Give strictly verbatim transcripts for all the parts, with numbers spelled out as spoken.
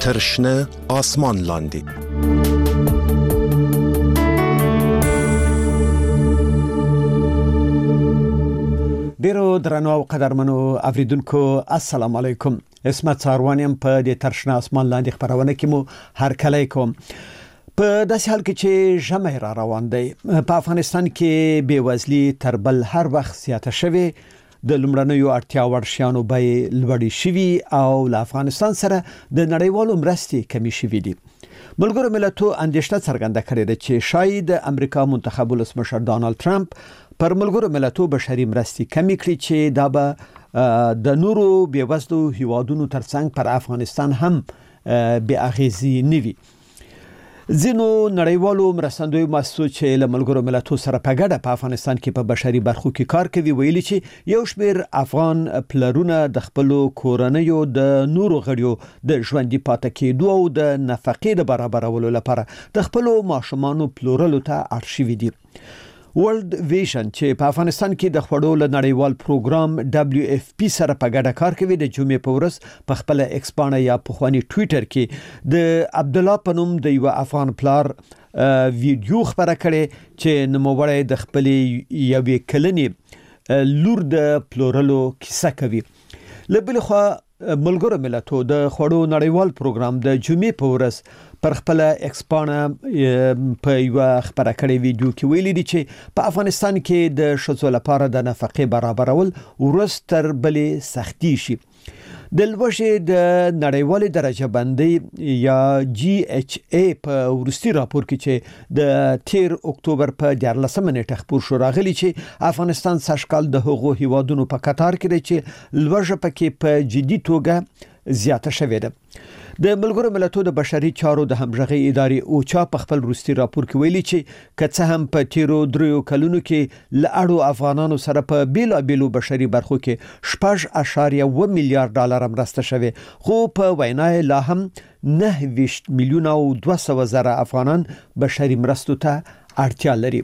تر شنه آسمان لاندې. ډیرو درنو او قدرمنو اوریدونکو السلام علیکم. اسمت ساروانیم په دې تر شنه آسمان لاندې خبرونه کې مو هر کله کوم. په داسې حال کې چې ژمی را روان دی، په افغانستان کې بېوزلي تر بل هر وخت زیاته شوې، د لومړنیو اړتیا وړ شیانو بیې لوړې شوي او له افغانستان سره د نړیوالو مرستې کمې شوې دي. ملګرو ملتونو اندېښنه څرګنده کړې ده چې شاید امریکا منتخب ولسمشر ډانلډ ټرمپ پر ملګرو ملتونو بشري مرستې کمې کړي چې دا به د نورو بېوزلو هیوادونو ترڅنګ پر افغانستان هم بې اغیزې نه وي. ځینو نړیوالو مرستندویو مؤسسو چې له ملګرو ملتونو سره په ګډه په افغانستان کې په بشري برخو کې کار کوي ویلي چې یو شمېر افغان پلرونه د خپل کورنیو د نورو غړیو د ژوندۍ پاتې کېدو او د نفقې د برابرولو لپاره د خپل ماشومانو پلورلو ته اړ شوي دي. ورلد ویژن چې په افغانستان کې د خوړو له نړیوال پروګرام دبليو اف پی سره په ګډه کار کوي، د جمعې په ورځ په خپل ایکس باندې یا په خواني ټوئیټر کې د عبد الله پنوم د یو افغان پلار ویډیو خبره کړې چې نوموړی د خپل یوې کلنې لور د پلورلو کیسه کوي. له بل خوا ملګرو ملتونو د خوړو نړیوال پروګرام د جمعې په ورځ پر خپل ایکس باندې په یو خبره کړې ویډیو کې ویلي دي چې په افغانستان کې د ښځو لپاره د نفقې برابرول ورځ تر بلې سختي شي. د لوژې د نړیوالې درجه بندي یا جی ایچ ای په ورستي راپور کې چې د تیر اکتوبر په دیارلسمه نیټه خبر شو راغلی چې افغانستان سږکال د هغو هیوادونو په قطار کې دی چې لوژه پکې په جدي توګه زیاته شوې ده. د ملګرو ملتونو د بشري چارو د همغږي ادارې اوچا په خپل وروستي راپور کې ویلي چې کڅه هم په تیرو دریو کلونو کې لړو افغانانو سره په بیلو بیلو بشري برخو کې شپږ اشاریه و میلیارډ ډالر مرسته شوه، خو په وینا لا هم نه ویشت میلیون او دوه سوه زره افغانان بشري مرستو ته اړتیا لري.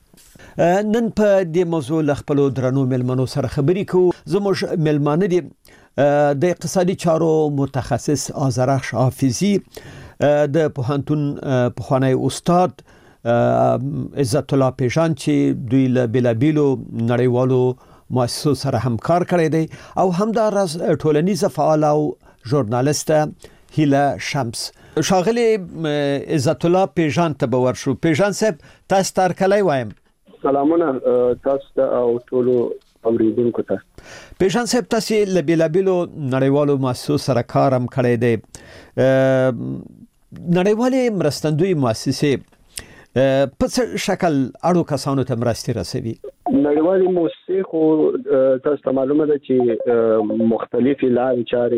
نن په دې موضوع له خپل درنو ملمنو سره خبرې کوو. زموږ ملمانه دي د اقتصادي چارو متخصص آذرخش حافظي، د پوهنتون پخوانی استاد عزت الله پیژان چې دوی له بلابیلو نړیوالو مؤسسو سره همکار کړی دی، او همداراز ټولنیز فعال او ژورنالیست هیله شمس. شاغلی عزت الله پیژان ته باور شو. پیژان صاحب تاسو تر کله وایم؟ سلامونه تاسو ته او ټولو اوریدونکو ته. پیژان صاحب تاسو له بیلابیلو نړیوالو مؤسسو سره کار هم کړی دی. نړیوالې مرستندوی مؤسسې په څه شکل اړو کسانو ته مرستې رسوي؟ نړیوالې مؤسسې خو تاسو ته معلومه ده چې مختلفې لارې چارې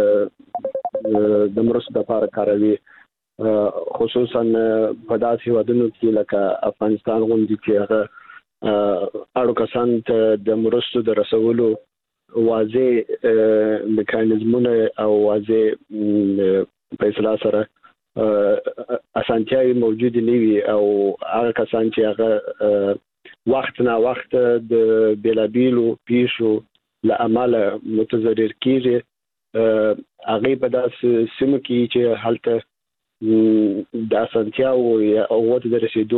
د مرستو لپاره کاروي، خصوصا په داسې هیوادونو کې لکه افغانستان غوندې چې هغه اړو کسان ته د مرستو د رسولو واضح میکانیزمونه او واضح فیصله سره اسانتیاوي موجود نه وي، او هغه کسان چې هغه وخت نه وخت د بیلابیلو پیښو له امله متضرر کیږي، هغه په داسې سیمو کې چې هلته د اسانتیاو او وته د رسیدو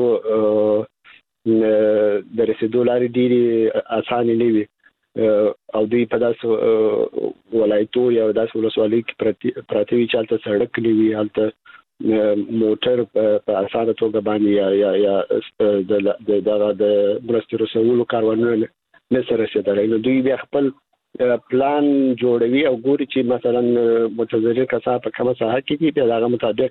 د رسیدو لارې ډېرې اسانه نه وي، او دوی په داسې ولایتو یا داسې ولسوالۍ کې پراته وي چې هلته سړک نه وي، هلته موټر په اسانه توګه باندې یا یا یا د دغه د مرستې رسولو کاروانونه نشي رسېدلی. نو دوی بیا خپل پلان جوړوي او ګوري چې مثلا متضرر کسان په کومه ساحه کې دي، بیا هغه مطابق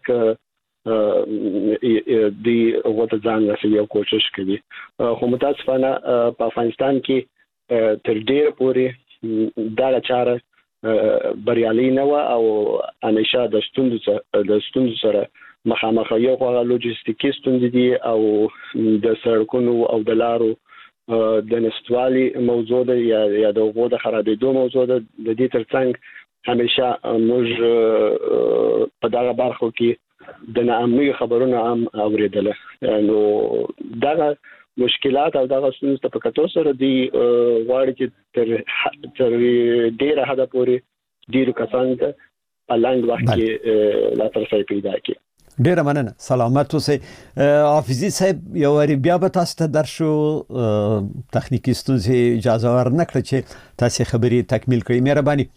دی وته ځان رسوي او کوشش کوي. خو متاسفانه په افغانستان کې تر ډیره پورې دا چاره بریالي نه و، او همیشه د ستونزو د ستونزو سره مخامخ یو خو لوجستیکي ستونزې دي، او د سړکونو او د لارو د نستوالي موضوع ده یا یا د غو د خرابېدو موضوع ده. د دې ترڅنګ همیشه موږ په دغه برخو کې د ناامنۍ خبرونه هم اوریدل، نو دغه مشکلات او دغه ستونزې په کتو سره دی غواړي چې تر تر ډیره حد پورې ډیرو کسانو ته په لاند وخت کې لا تر څه پیدا کی. ډیره مننه. سلامت اوسئ. حافظي صاحب یو وری بیا به تاسو ته درشو تخنیکی ستونزې اجازه ورنکړه چې تاسو خبرې تکمیل کړئ. مهرباني.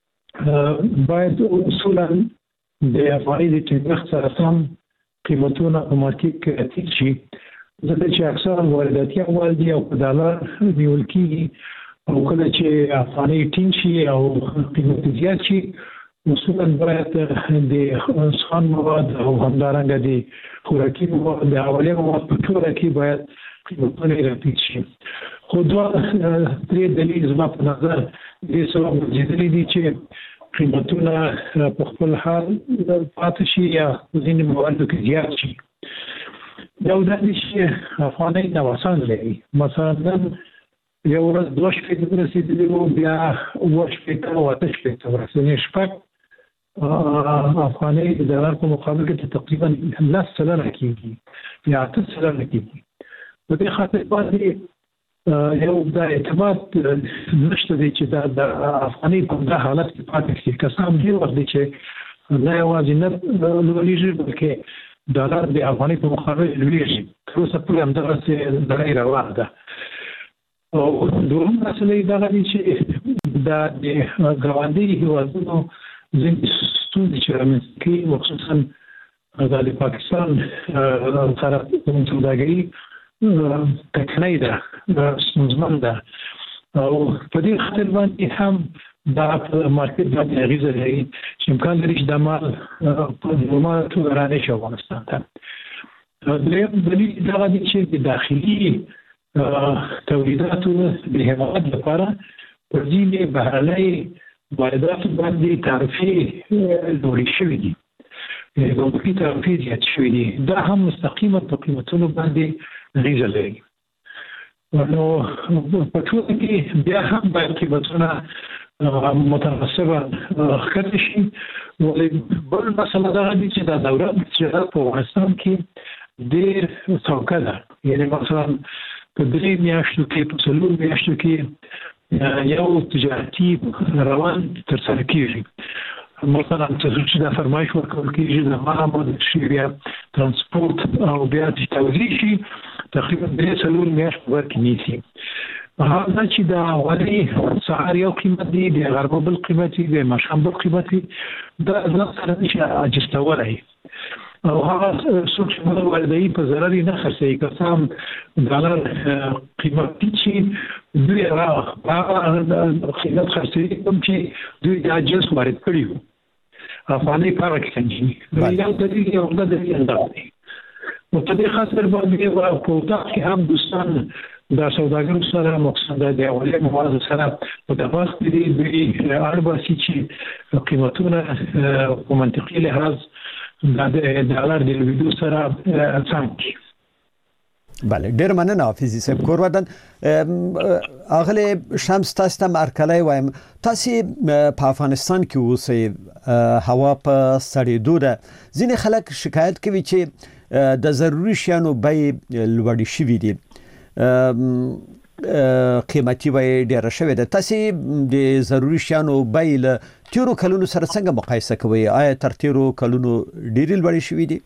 باید اصولا د افغاني د ټینګښت سره سم قیمتونه په مارکیټ کې ټیټ شي، ځکه چې اکثرا وارداتي اموال دي او په ډالر نیول کېږي او کله چې افغاني ټینګ شي او قیمت زیات شي اصولا باید د خام مواد او همدارنګه د خوراکي مواد د اولي مواد په ټوله کې باید قیمتونه راټیټ شي. خو دا درې دلیل زما په نظر د سبب ګرځېدلي دي چې قیمتونه په خپل حال پاتې شي یا ځینې موادو کې زیات شي. یو دا دی چې افغاني نوسان لري، مثلا نن یو ورځ دوه شپې ته رسېدلي وو، بیا اووه شپې ته او اته شپې ته ورسېدلي. شپږ افغاني د ډالر په مقابل کې تقریبا لس سلنه کېږي یا اته سلنه کېږي. په دې خاطر باندې یو د اعتماد نشته دی چې دا د افغاني په دغه حالت کې پاتې شي. که څه هم ډېر وخت دی چې نه یوازې نه لوړېږي بلکې ډالر د افغاني په مقابل لوړېږي. تر اوسه پورې همدغسې لړۍ روانه ده. او دوهم مسله یې دغه دی چې دا د ګاونډي هېوادونو ځینې ستونزې چې رامنځته کوي، خصوصا دا د پاکستان سره سوداګري ټکنۍ ده، ستونزمن ده او په دې خاطر باندې هم دا په مارکیټ باندې اغېزه لري چې امکان لري چې دا مال په نورماله توګه رانشي افغانستان ته. درېیم دلیل دغه دی چې د داخلي تولیداتو د حمایت لپاره پر ځینې بهرنۍ وارداتو باندې تعرفې لوړې شوې دي، ګمرکي تعرفې زیات شوې دي. دا هم مستقیمه په قیمتونو باندې اغېزه لري. نو په ټوله کې بیا هم باید قیمتونه متناسبه ښکته شي. ولې بل مسله دغه دی چې دا دوره تجارت په افغانستان کې ډېر څوکه ده. یعنې مثلا په درې میاشتو کې په څلور میاشتو کې یو تجارتي روان ترسره کېږي. مثلا چې دا فرمایش ورکول کېږي د مال اماده شي، بیا ترانسپورت او بیا چې توزیع شي تقریبا درې څلور میاشتې په کې نیسي. هغه چې دا اولي سهار یو قیمت دی، بیا غرمه بل قیمت دی، بیا ماښام بل قیمت دی، دا ځان سره نشي اجستولی. او هغه څوک چې موږ واردوي په ضرر یې نه خرڅوي. که څه هم ډالر قیمت ټیټ شي دوی هغه قیمت خرڅوي کوم چې دوی دا جنس وارد کړي وو، افغاني په هغه کې کنجي. یو دلیل یو عمده دلیل همدغه دی. نو په دې خاطر باندې په اتاق کې هم دوستان د سوداګرو سره مقصد د اولي موادو سره په تماس کې دي. دوی اړ باسي چې قیمتونه په منطقي لحاظ دا د ډالر د لوړېدو سره سم کړي. بله، ډېر مننه حافظي صاحب. کور ودان اغلی شمس تاسو ته مرکلی وایم، تاسو په افغانستان کې اوسئ، هوا په سړېدو ده. ځینې خلک شکایت کوي چې د ضروري شیانو بیې لوړې شوي دي، قیمتي بیې ډېره شوې ده. تاسو د ضروري شیانو بیې له تیرو کلونو سره څنګه مقایسه کوئ؟ آیا تر تیرو کلونو ډېرې لوړې شوې دي؟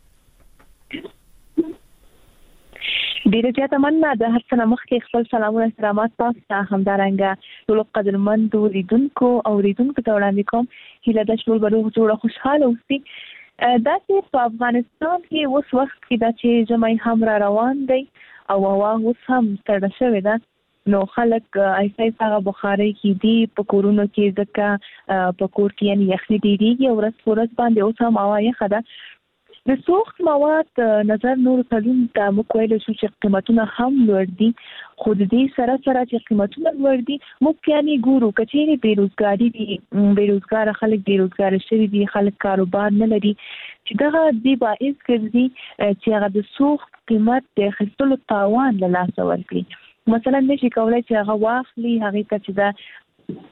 ډیره زیاته مننه. د هر څه نه مخکې خپل سلامونه احترامات تاسو ته همدارنګه ټولو قدرمندو لیدونکو او اوریدونکو ته وړاندې کوم. هیله ده چې ټول به روغ جوړ او خوشحاله اوسئ. داسې په افغانستان کې اوس وخت کې دا چې ژمی هم را روان دی او هوا اوس هم سړه شوې ده، نو خلک ایسه ایسه بخارۍ کې دي په کورونو کې، ځکه په کور کې یعنې یخني ډېرېږي او ورځ په ورځ باندې اوس هم هوا یخه ده. د سوخت مواد نظر نور کلونو ته موږ ویلی شو چې قیمتونه هم لوړ دي، خو د دې سره سره چې قیمتونه لوړ دي موږ یعنې ګورو که چېرې بېروزګاري دي، بېروزګاره خلک بېروزګاره شوي دي، خلک کاروبار نه لري، چې دغه دې باعث ګرځي چې هغه د سوخت قیمت د اخیستلو تاوان له لاسه ورکړي. مثلا نشي کولی چې هغه واخلي، هغې ته چې دا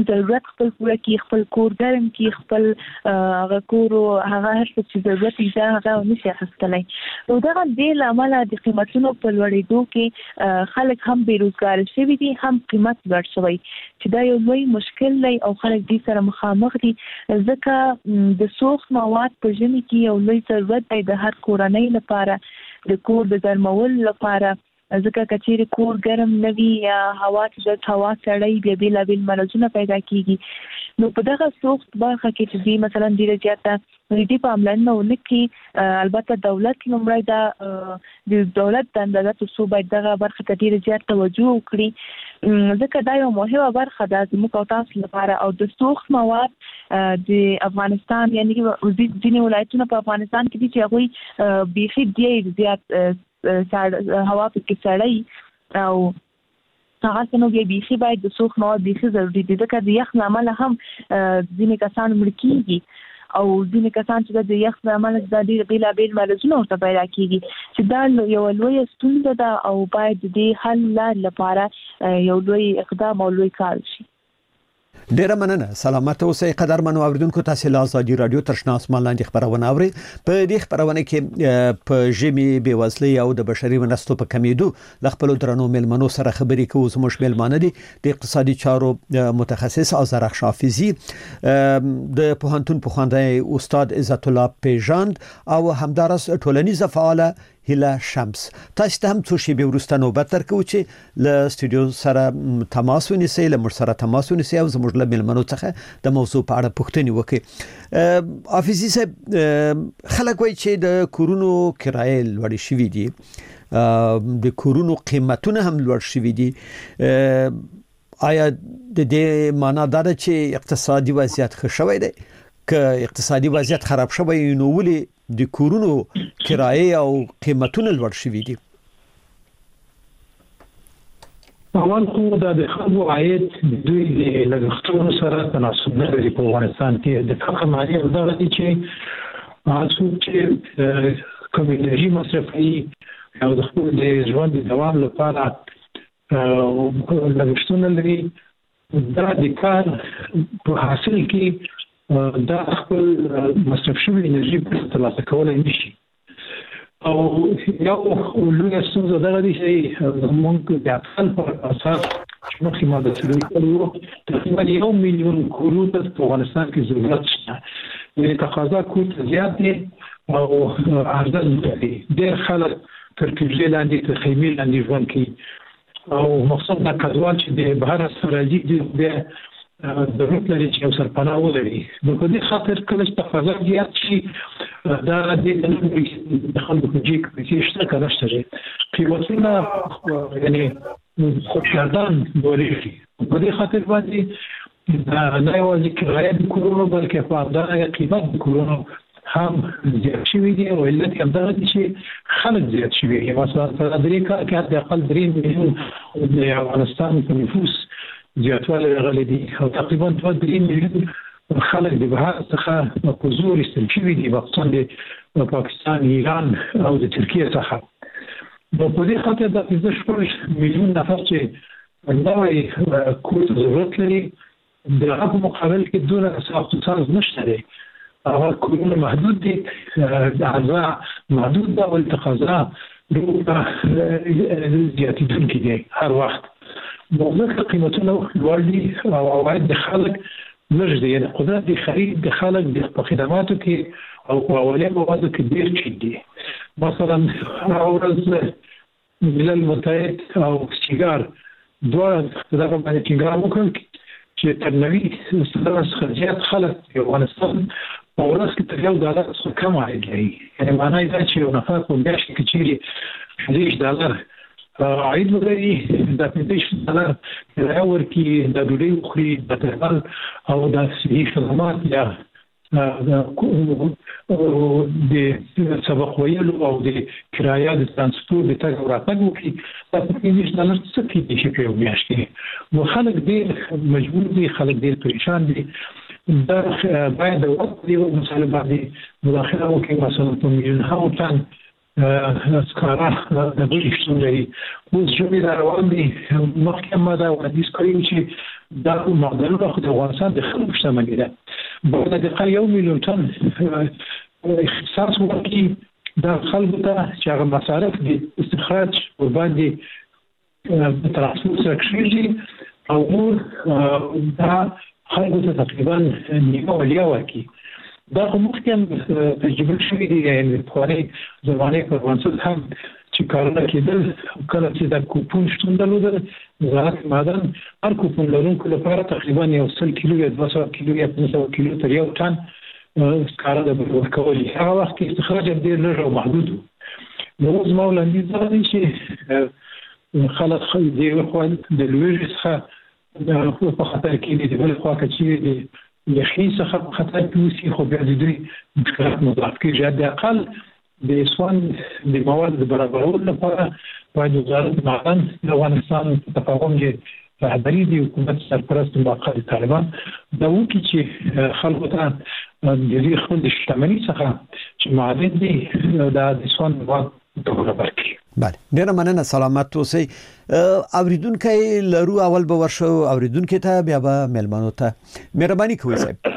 ضرورت خپل پوره کی خپل کور ګرم کی خپل هغه کور هغه هر څه چې ضرورت یې هغه نشي اخیستلای. نو دا د عمله د قیمتونو په لوړېدو کې خلک هم بیروزګار شوي دي هم قیمت لوړ شوی چې دا یو لوی مشکل دی او خلک دې سره مخامخ دي ځکه د سوخت مواد په ژمي کې یو لوی ضرورت دی د هر کورنۍ لپاره د کور د ګرمولو لپاره ځکه کچېرې کور ګرم نه وي یا هوا چې هوا سړی بیا بېلابېل مرضونه پیدا کېږي نو په دغه سوخت برخه کې چې دوی مثلا ډېره زیاته دې پاملرنه ونه کړي البته دولت لومړی دا د دولت دنده ده چې باید دغه برخه ته ډېره زیات توجه وکړي ځکه دا یو مهمه برخه ده زموږ او تاسو لپاره او د سوخت مواد د افغانستان یعنی ځینې ولایتونه په افغانستان کې دي چې هغوی بیخي ډېر زیات هوا پکې سړی او هغه څنګه بیا بیخي باید د سوخت مواد بیخي ضروري دي ځکه د یخ له امله هم ځینې کسان مړه کېږي او ځینې کسان چې د یخ له امله د ډېر بېلابېل مرضونه ورته پیدا کېږي چې دا یوه لویه ستونزه ده او باید د دې حل لارې لپاره یو لوی اقدام او لوی کار شي. ډیره مننه سلامت اوسئ قدرمنو اوریدونکو تاسو له ازادي رادیو ترشنا اسمان لاندې خبرونه اورئ په دې خبرونه کې په ژمي بېوزلۍ او د بشري مرستو په کمیدو ل خپل درنو ملمنو سره خبرې کوو زموږ ملمانه دي د اقتصادي چارو متخصص آذرخ شافیزی د پوهنتون پوهاندی استاد عزت الله پیژاند او همدارس ټولنیزه فعاله هیله شمس. تاسو ته هم څو شی به ورسته نوبت درکو چې له استودیو سره تماس ونیسئ له موږ سره تماس ونیسئ او زموږ له ملمنو څخه د موضوع په اړه پوښتنې وکړي. حافظي صاحب خلک وایي چې د کورونو کرایه لوړې شوې دي د کورونو قیمتونه هم لوړ شوي دي آیا د دې معنا دا ده چې اقتصادي وضعیت ښه شوی دی که اقتصادي وضعیت خراب شوی نو ولې د کورونو کرایه او قیمتونه لوړ شوي دي؟ اول خو دا د خلکو عاید دوی د لګښتونو سره تناسب نه لري په افغانستان کې د فقر معنی دا دی چې هغه چې کوم انرژي مصرفوي او د خپل د ژوند د دوام لپاره لګښتونه لري دا د کار په حاصل کې دا خپل مصرف شوی انرژي په ترلاسه کولای نشي او یو لویه ستونزه دا دی چې موږ د اقتصاد په اساس چې موږ ما د څلورو تقریبا یو میلیون کورونو په افغانستان کې ضرورت شته د تقاضا کور زیات دی او عرضه لري ډېر خلک تر کېږي لاندې تر خیمې لاندې ژوند کوي او مقصد دا کډوال چې د بهر سره راځي د ضرورت لري چې یو سرپناه ولري نو په دې خاطر کله چې تقاضا زیات شي دا د خلکو په جیب کې شته کنه شته قیمتونه یعنی خودکردان لوړېږي په دې خاطر باندې دا نه یوازې کرایه د کورونو بلکې په همدارنګه قیمت د کورونو هم زیات شوي دي او علت یې همدغه دی چې خلک زیات شوي دي مثلا په درې کال کې حد اقل درې میلیون د افغانستان په نفوس زیاتوالی راغلی دي او تقریبا دوه درې میلیون خلک د بهر څخه په زور ایستل شوي دي مخصوصا د پاکستان ایران او د ترکیې څخه نو په دې خاطر دا پنځه شپږ میلیون نفر چې نوی کور ته ضرورت لري د هغه په مقابل کې دونه ساختمانساز نشته دی هغه کورونه محدود دي عرضه محدود ده او تقاضا زیاتېدونکې دي هر وخت نو ځکه قیمتونه لوړ دي او عواید د خلک لږ دي یعنې قدرت د خرید د خلک په خدماتو کې او په اولیا موادو کې ډېر ټیټ دي مثلا هغه ورځ ملل متحد او سیګار دواړه دغه باندې ټینګار وکړ چې تر نوي سلنه څخه زیات خلک د افغانستان په ورځ کې تر یو ډالر څخه کم عاید لري یعنې معنا یې دا چې یو نفر په میاشت کې چیرې دېرش ډالر عاید ولري دا پنځه ډالر کرایه ورکړي د ډوډۍ وخوري د درمل او د صحي خدمات یا د سبق ویلو او د کرایه د ترانسپورت د تګ او راتګ وکړي دا پنځه ډالر څه کېدای شي په یو میاشت کې نو خلک ډېر مجبور دي خلک ډېر پریشان دي دا باید د وخت په یوه مسله باندې مداخله وکړي مثلا په میلیونونو تن سکاره د بلې شتون لري. اوس ژمي را روان دي، مخکې ما دا وړاندیز کړی و چې دا معدنونه خو د افغانستان د خلکو شتمني ده. باید د دقیقه یو میلیون ټن اختصاص ورکړي دا خلکو ته چې هغه مصارف د استخراج ورباندې د ترانسپورت سره کېږي او نور دا خلکو ته تقریبا نیمه ولیا ورکړي. دا خو مخکې هم تجربه شوي دي، یعنې پخوانۍ زمانې په افغانستان هم چې کارونه کېدل، کله چې د کوپون شتون درلوده وزارت معدن هر کوپون لرونکو لپاره تقریبا یو سل کیلو یا دوه سوه کیلو یا پنځه سوه کیلو تر یو ټن سکاره د ورکولي. هغه وخت کې استخراج ډېر لږ او محدود و. نو اوس زما وړاندیز دا دی چې خلک د یوې خوا د لوږې څخه په خطر کې دي، د بلې خوا که چیرې د یخني څخه په خطر کې اوسي، خو بیا د دوی مشکلات مضاعف کېږي. حداقل د سوان د موادو د برابرولو لپاره باید وزارت معدن د افغانستان په تفاهم کې رهبري د حکومت سرپرست موقت طالبان دا وکړي چې خلکو ته د دې خپل د شتمنۍ څخه چې معدن دي دا د سوان مواد برابر کړي. بله، ډیره مننه، سلامت اوسئ. اوریدونکي لرو، اول به ورشو اوریدونکي ته، بیا به مېلمنو ته. مهرباني کوئ صاحب.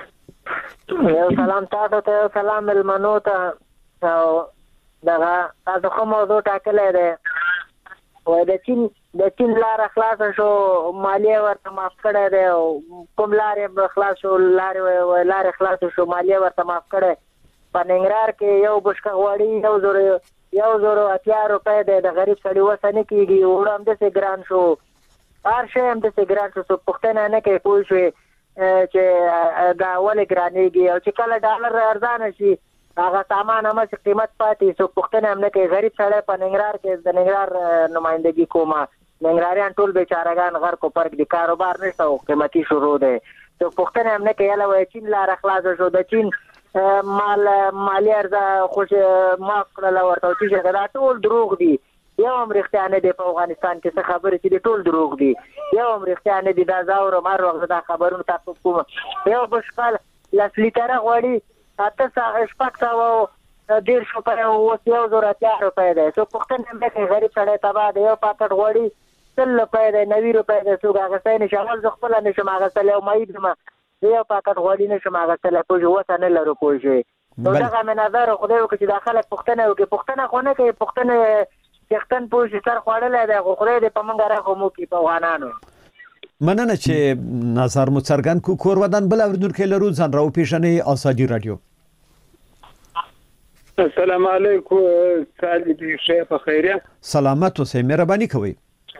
یو سلام تاسو ته، سلام مېلمنو ته. او دغه تاسو کوم موضوع ټاکلی دی؟ وای د چین د چین لاره خلاصه شو، مالیه ورته معاف کړی دی، او کوم لارې خلاص شو، لارې لارې خلاص شو، مالیه ورته معاف کړی. په ننګرهار کې یو بشکه غوړي یو زر یو زر اتیا روپۍ دی، د غریب سړي وسه نه کېږي. اوړه همداسې ګران شو، هر شی همداسې ګران شو. څوک پوښتنه نه کوي پوه شوې چې دا ولې ګرانېږي، او چې کله ډالر ارزانه شي هغه سامان هماسې قیمت پاتې، څوک پوښتنه هم نه کوي. غریب سړی په ننګرهار کې د ننګرهار نمایندګي کومه، ننګرهاریان ټول بیچارهګان غرق و پرک دي، کاروبار نشته او قیمتي شروع دی. څوک پوښتنه هم نه کوي. یاله وایي چین لاره خلاصه شو، د چین مال مالی ارزه خوش معاف کړله ورته، او چې دا ټول دروغ دي. یو هم رښتیا نه دی په افغانستان کې څه خبرې چې دي ټول دروغ دي. یو هم رښتیا نه دي. دا زاورم هر وخت دا خبرونه تاسو کوم. یو بشکل لس لیټره غوړي اته سوه شپږ سوه دېرش روپۍ اوس یو زر اتیا روپۍ دی. څوک پوښتنه هم نه کوي. غریب سړی تباه دی. یو پاکټ غوړي سل روپۍ دی، نوي روپۍ دی. څوک اخیستی نه شي. اول زه خپله نه شم اخیستلی، او معید یم، یو پاکټ غوړي نه شم اخیستلی، پوه شوې، وسه نه لرو، پوه شوې. نو دغه مې نظر خدای وکړي چې دا خلک پوښتنه وکړي. پوښتنه خو نه کوي، پوښتنه څښتن پوه شي سر خوړلی دی، خو خدای دې په موږ رحم وکړي په افغانانو. مننه چې نظر مو څرګند کړو. کور ودان بل اوریدونکي لرو، ځان راوپېژنئ. ازادي راډیو. السلام علیکم. سالي دې ښه په خیریه؟ سلامت اوسئ، مهرباني کوئ.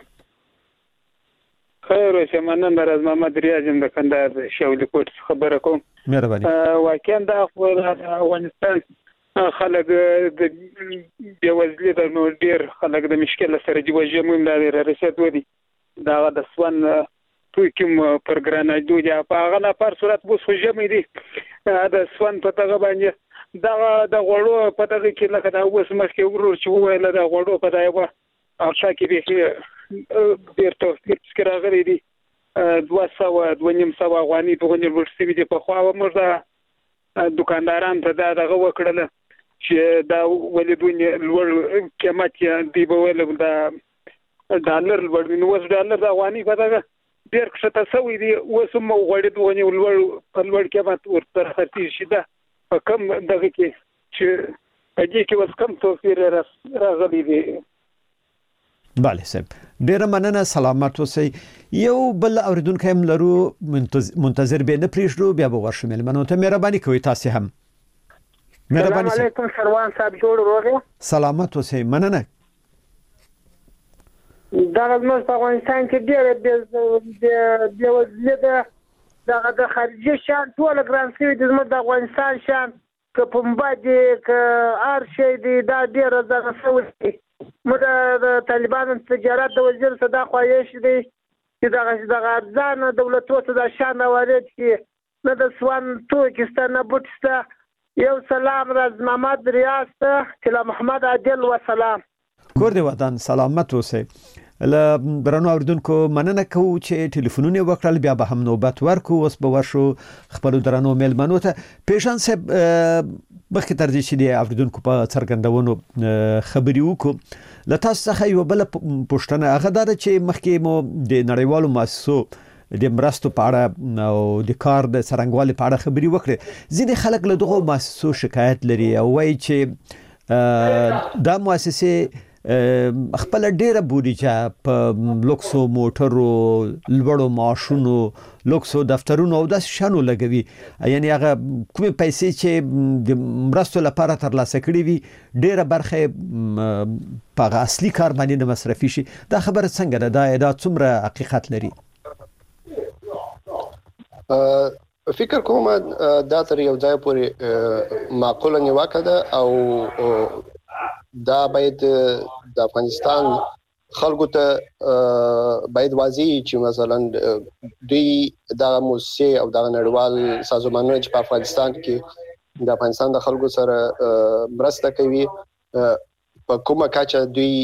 خیر اوسه. مننه. راز محمد ریاض د کندهار شاولي کوټ خبره کوم. مهرباني. واقعا د افغانستان خلک د بېوزلۍ د نو ډېر خلک د مشکل سره جوړ هم د رسید ودی دا د سوان توکم پر ګراناډو دی په هغه نه پر صورت بوس خو جمع دي د سوان په تګ باندې دا د غوړو په تګ کې لکه دا اوس مخکې ورور چې ویل د غوړو په دایو او شاکې به ډېر توفیر څخه راغلي دي. دوه سوه دوه نیم سوه افغاني په غونډه ورسېږي دي. په خو موږ د دکانداران ته دا دغه وکړل چې دا ولې دوی لوړ قیمت دی به ول د ډالر لوړ نو اوس ډالر د افغاني په دغه ډېر ښه تسوي دي. اوس مو غوړې دوه لوړ په لوړ قیمت ورته خرڅ شي. دا په کم دغه کې چې په دې کې اوس کم توفیر راغلي دي. بله صاحب، ډیره مننه، سلامت اوسئ. یو بل اوریدونکی هم لرو، منتظر به نه پرېږدو، بیا به ورشو مېلمنو ته. مهرباني کوئ تاسې هم. سلام علیکم سروان صاحب، جوړ روغ؟ سلامت اوسئ، مننه. دغه زموږ په افغانستان کې ډېره بېوزلي ده. دغه د خارجي شیان ټوله ګران شوي دي. زموږ د افغانستان شیان که پنبه دي که هر شی دی دا ډېره دغه شوي دي. موږ د طالبانو تجارت د وزیر څخه دا خواهش دی چې دغه دغه ارزانه دولتو څخه د شان وارد کړي، نه د سوان توکي شته نه بوټ شته. یو سلام راز محمد ریاض ته، چې له محمد عادل و سلام. کور دې ودان، سلامت اوسئ. له درنو اوریدونکو مننه کوو چې ټلیفونونه وکړل بیا به هم نوبت ورکو اوس به ورشو خپل درنو میلمنو ته پیشان صاحب بخې تر دې چې د اوریدونکو په څرګندونو خبري وکړو له تاسو څخه یو بل پوښتنه هغه ده چې مخکې مو د نړیوالو مؤسسو د مرستو په اړه او د کار د څرنګوالي په اړه خبري وکړي ځینې خلک له دغه مؤسسو شکایت لري او وایي چې دا مؤسسه خپل ډیره بودیجه په لوکسو موټرو لوړو معاشونو لوکسو دفترونو او داس شانو لګوي یعنی هغه کومه پیسې چې د مرستو لپاره ترلاسه کړي وي ډیره برخه په اصلي کار باندې مصرفي شي دا خبره څنګه ده دا دا څومره حقیقت لري فکر کوم دا تر یو ځای پورې معقوله نیوکه ده او دا باید د افغانستان خلکو ته باید واضح چې مثلا دوی د موسسه او د نړیوال سازمانونو چې په افغانستان کې د افغانستان د خلکو سره مرسته کوي په کومه کچه دوی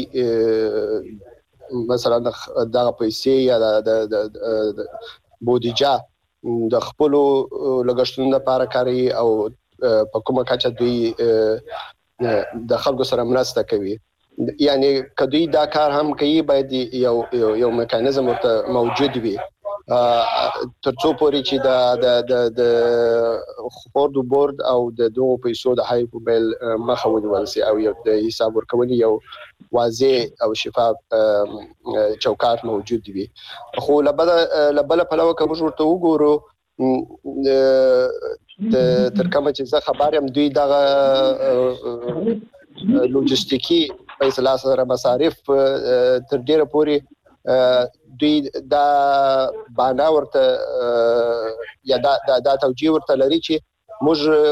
مثلا د پیسې یا د بودیجه د خپل لګښتونو لپاره کوي او په کومه کچه دوی د خلکو سره مرسته کوي یعنی کدی دا کار هم کوي باید یو یو میکانیزم ورته موجود وي ترڅو پورې چې د د د خورد بورد او د دوه پیسو د هاي بیل مخه ونیول شي او یو د حساب ورکونې یو واضح او شفاف چوکاټ موجود وي خو لبل لبل په لو کوم ورته وګورو د تر کومه چې زه خبر یم دوی دغه لوجستیکی فیصله سره مصارف تر ډیره پورې دوی دا باندې ورته یا دا دا توجیه ورته لري چې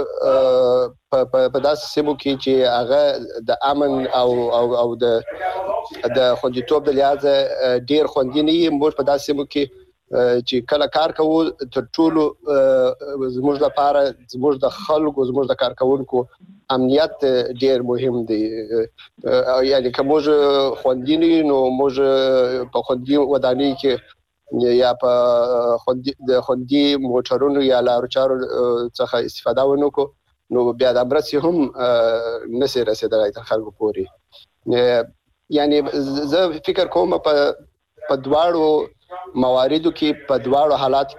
موږ په داسې سیمو کې چې هغه د امن او او او د د خوندیتوب د لحاظ ډیر خوندي نه موږ په داسې سیمو کې چې کله کار کوو تر ټولو زموږ لپاره زموږ د خلکو زموږ د کارکونکو امنیت ډیر مهم دی یعنی که موږ خوندي نو موږ په خوندي ودانۍ کې یا په خوندي د خوندي موټرونو یا لارو چارو څخه استفاده ونکو نو بیا د امرسي هم نسي رسیدلای تر خلکو پورې یعنی زه فکر کوم په په دواړو مواردو کې په دواړو حالات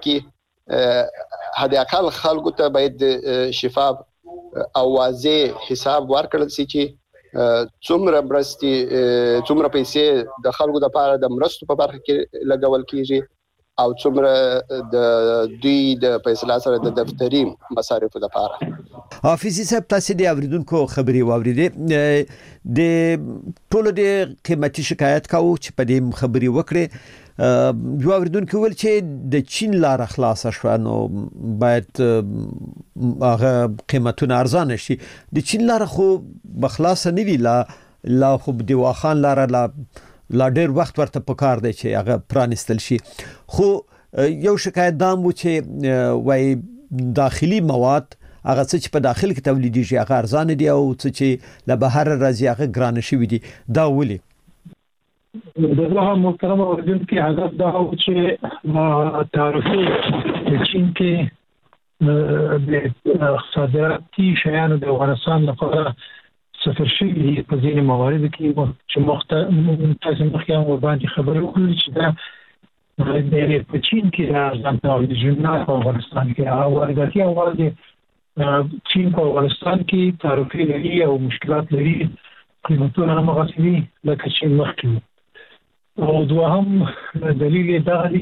کې هدا اقل خلکو ته باید شفاف او واضح حساب ورکړل شي چې څومره مرستي څومره پیسې د خلکو د لپاره د مرستو په برخه کې لګول کیږي او څومره د دوی د فیصله سره د دفتري مصارفو لپاره حافظي صاحب تاسو د اوریدونکو خبري واوریدې د ټولو د قیمتي شکایت کاوه چې په دې خبري وکړي یو اوریدونکو ول چې د چین لار خلاص شو نو باید هغه قیمتونه ارزان شي د چین لار خو بخلاص نه وی لا لا خو د واخان لار لا لا ډیر وخت ورته پکار دی چې هغه پرانستل شي خو یو شکایت دام و چې وای داخلي مواد هغه څه چې په داخل کې تولیدېږي هغه ارزان دي او څه چې له بهر راځي هغه ګران شي دي دا ولي دغه محترم اوریدونکو هغه دا چې تعرفي د چین کې د صادراتي شیانو د افغانستان لپاره صفر شي په ځینې مواردو کې چې مختلف تاسو مخکې هم باندې خبرې وکړې چې دا د په چین کې ارزان تولیدونه په افغانستان کې او وارداتي اوارد چین په افغانستان کې تعرفي لري او مشکلات لري قیمتونه هم غوښتي لکه چې مخکې او دوهم دلیل دا دی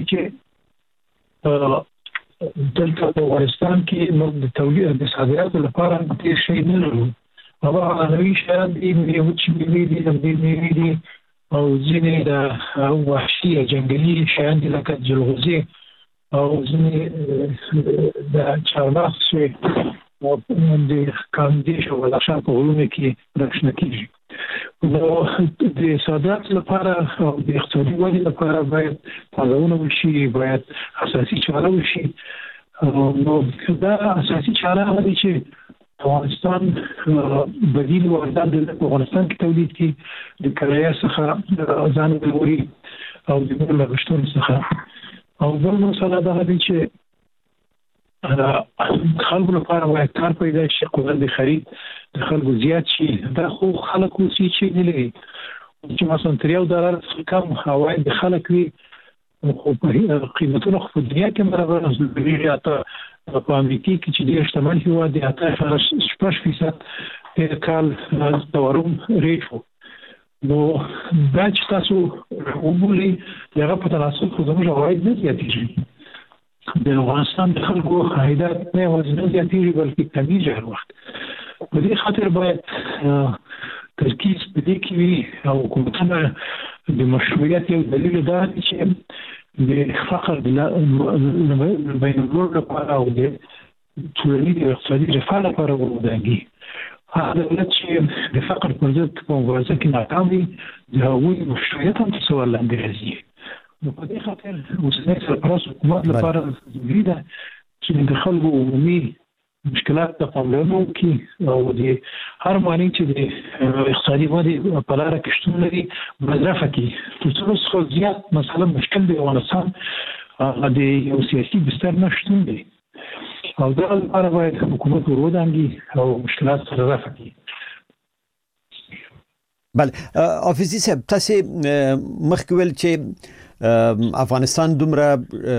چې دلته په افغانستان کې موږ د تولید د صادراتو لپاره ډېر شي نه لرو هغه نوي شیان دي یو چې ملي دي د ملي دي او ځینې د وحشي جنگلي شیان دي لکه جلغوزي او ځینې د چارمغز او د کاندیش او لاشان په غرونو کې راشنه کیږي نو د صادرات لپاره او د اقتصادي ودې لپاره باید پانګونه وشي باید اساسي چاره وشي نو دا اساسي چاره هغه چې افغانستان بدیل واردات د افغانستان کې تولید کی د کرایه څخه ځان وروري او د بل لګښتونو څخه او بل مسله دا دی چې خلکو لپاره وایي کار پیدا شي قدرت د خرید د خلکو زیات شي دا خو خلکو سي چې نه لري چې مثلا تر یو ډالر څخه کم هواي د خلک وي خو په قیمتونو خو په دنیا کې برابر نه دي اته په امریکا کې چې ډېر شتمن هیواد دی اته شپږ فیصد د کال تورم ریټ وو نو دا چې تاسو وګورئ هغه په تناسب خو زموږ عواید نه زیاتېږي د افغانستان د خلکو عایدات نه یوازې نه زیاتېږي بلکې کمیږي هر وخت په دې خاطر باید ترکیز په دې کې وي او حکومتونه د مشروعیت یو دلیل دا دی چې د فقر د بین الملل لپاره او د ټولنیز او اقتصادي رفاه لپاره ورودانګي هغه دولت چې د فقر پر ضد په مبارزه کې ناکام دي د هغوی مشروعیت هم په سوال لاندې راځي نو په دې خاطر اوسنی سرپرست حکومت لپاره ضروري ده چې د خلکو عمومي مشکلات ته پاملرنه وکړي او د هر معنی چې د اقتصادي ودې په لاره کې شتون لري مصرف کړي تر څو څو زیات مثلا مشکل د افغانستان د یو سیاسي بستر نه شتون دی او دا لپاره باید حکومت ورودانګي او مشکلات سره رفع کړي. بله حافظي صاحب تاسو مخکې ویل چې افغانستان دومره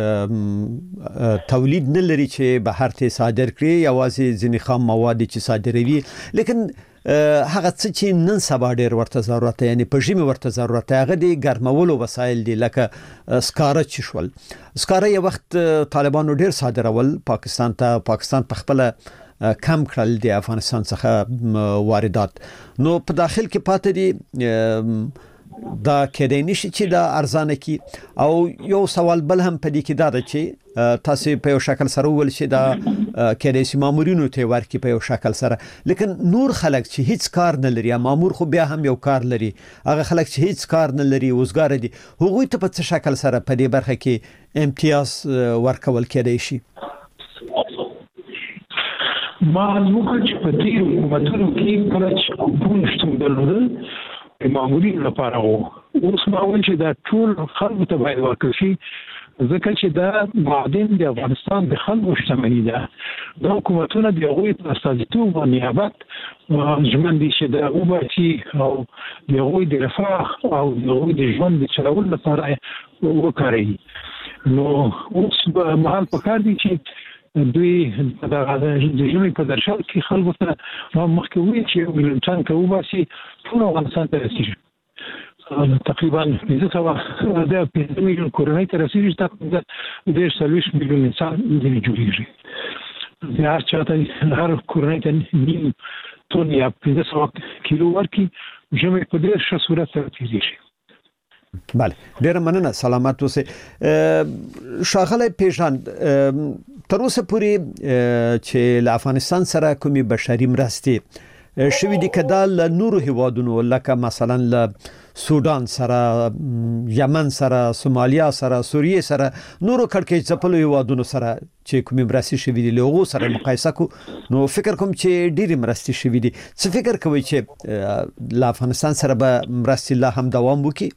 تولید نه لري چې بهر ته صادر کړي یوازې ځینې خام مواد چې صادروي لیکن هغه څه چې نن سبا ډېر ورته ضرورت یعنی په ژمي ورته ضرورت هغه د ګرمولو وسایل دي لکه سکاره چې شول سکاره یو وخت طالبانو ډېر صادرول پاکستان ته پاکستان په خپل کم کړل د افغانستان څخه واردات نو په داخل کې پاتې دي دا کېدای نشي چې دا ارزانه کی او یو سوال بل هم پدې کې دا ده چې تاسو په یو شکل سره ول شي دا کېدای شي مامورینو ته ورکی په یو شکل سره لیکن نور خلک چې هیڅ کار نه لري مامور خو بیا هم یو کار لري هغه خلک چې هیڅ کار نه لري وزګار دي هغوی ته په څه شکل سره په دې برخه کې امتیاز ورکول کېدای شي ما موږ چې په دې حکومتونو کې کله چې کوم شتون درلودل د مامورینو لپاره وو اوس ما وایي چې دا ټول خلکو ته باید ورکړل شي ځکه چې دا معدن د افغانستان د خلکو شتمني ده دا حکومتونه د هغوی په استازیتوب او نیابت ژمن دي چې د وباسي او د هغوی د رفاه او د هغوی د ژوند د چلولو لپاره وکاروي نو اوس به مهال پکار دي چې دوی د ژمي په درشل کې خلکو ته مخکې وایي چې میلیون ټن که وباسي ټول افغانستان ته رسېږي تقریبا پنځه سوه د پنځه میلیون کورنۍ ته رسېږي تقریبا دېرش څلوېښت میلیون انسان ځینې جوړېږي د هر چا ته هر کورنۍ ته نیم تون یا پنځه سوه کیلو ورکړي ژمي په ډېر ښه صورت سره تېرېږي. بله ډیره مننه سلامت اوسئ ښاغلی پیژاند تر اوسه پورې چې له افغانستان سره کومې بشري مرستې شوي دي که دا له نورو هیوادونو لکه مثلا له سودان سره یمن سره سومالیا سره سوریې سره نورو کړکېچ ځپلو هیوادونو سره چې کومې مرستې شوي دي له هغو سره مقایسه کړو نو فکر کوم چې ډېرې مرستې شوي دي څه فکر کوئ چې له افغانستان سره به مرستې لا هم دوام وکړي؟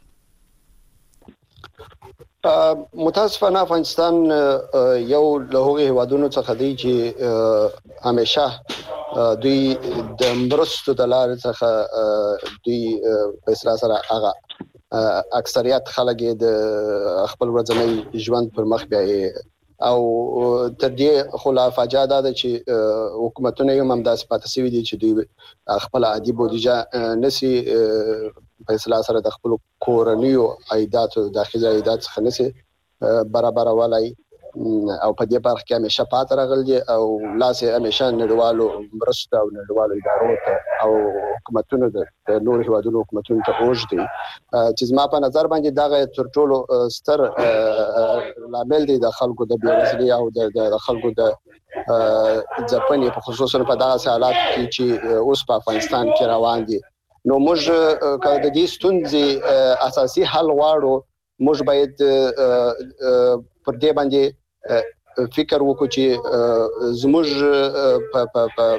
متاسفانه افغانستان یو له هغو هیوادونو څخه دی چې همیشه دوی د مرستو د لارې څخه دوی په اصطلاح سره هغه اکثریت خلک د خپل ورځنی ژوند پر مخ بیایي او تر دې خو لا فاجعه ده چې حکومتونه یې هم داسې پاتې شوي دي چې دوی خپل عادي بودیجه نشي په اصطلاح سره د خپل کورنیو عایداتو داخلي عایدات څخه نشي برابرولای او په دې برخه کې همیشه پات راغلي دي او لاسه همیشه نړیوالو مرسته او نړیوالو ادارو ته او حکومتونو د نور هیوادونو حکومتونو ته اوږ دي چې زما په نظر باندې دغه تر ټولو ستر لامل دی د خلکو د بیوزلۍ او د خلکو د ځپنې په خصوصا په دغه حالات کې چې اوس په افغانستان کې روان دي نو موږ کله د دې ستونزې اساسي حل غواړو موږ باید پر دې باندې فکر وکړو چې زموږ په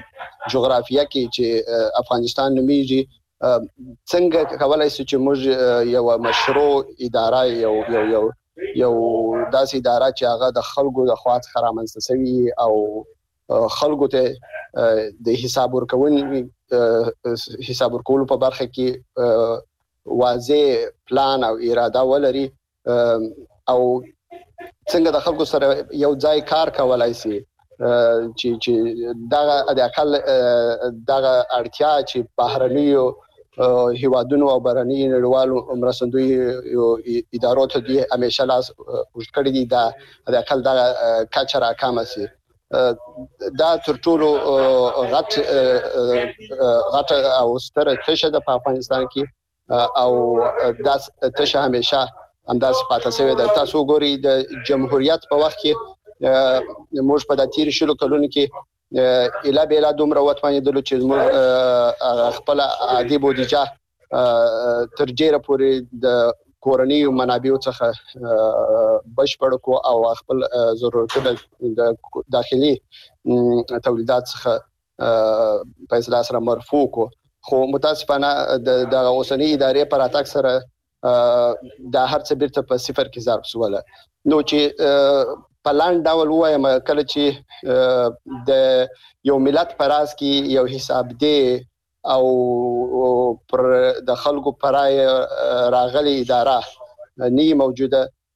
جغرافیه کې چې افغانستان نومیږي څنګه کولای شو چې موږ یو مشروع اداره یو یو یو یو داسې اداره چې هغه د خلکو د خواط خرامنځته شوی او خلکو ته د حساب ورکون حساب ورکول په برخه کې واضح پلان او اراده ولري او څنګه د خلکو سره یو ځای کار کولای شي چې چې دا د اقل دا اړتیا چې بهرنیو هیوادونو او بهرنی نړیوالو مرستندوی ادارو ته دی همیشه لاس وشکړی دي دا د اقل دا کچره کم شي دا تر ټولو غټ غټ او ستره تشه د افغانستان کې او دا تشه همیشه همداس پاتې شوی د تاسو ګوري د جمهوریت په وخت کې موږ په د تیر شلو کلونو کې اله بیلا دومره وټمنې دلو چې موږ خپل عادي بودیجه تر ډیره پورې د کورنۍ منابعو څخه بشپړ کو او خپل ضرورتونه د داخلي تولیدات څخه په اساس سره مرفوع کو خو متاسفانه د اوسنۍ ادارې پر اتاک سره د هر څه بیرته په صفر کې ضرب سواله نو چې په لاند ډول وایم کله چې د یو ملت پراس کې یو حساب دی او پر د خلکو پرای راغلي اداره نه موجوده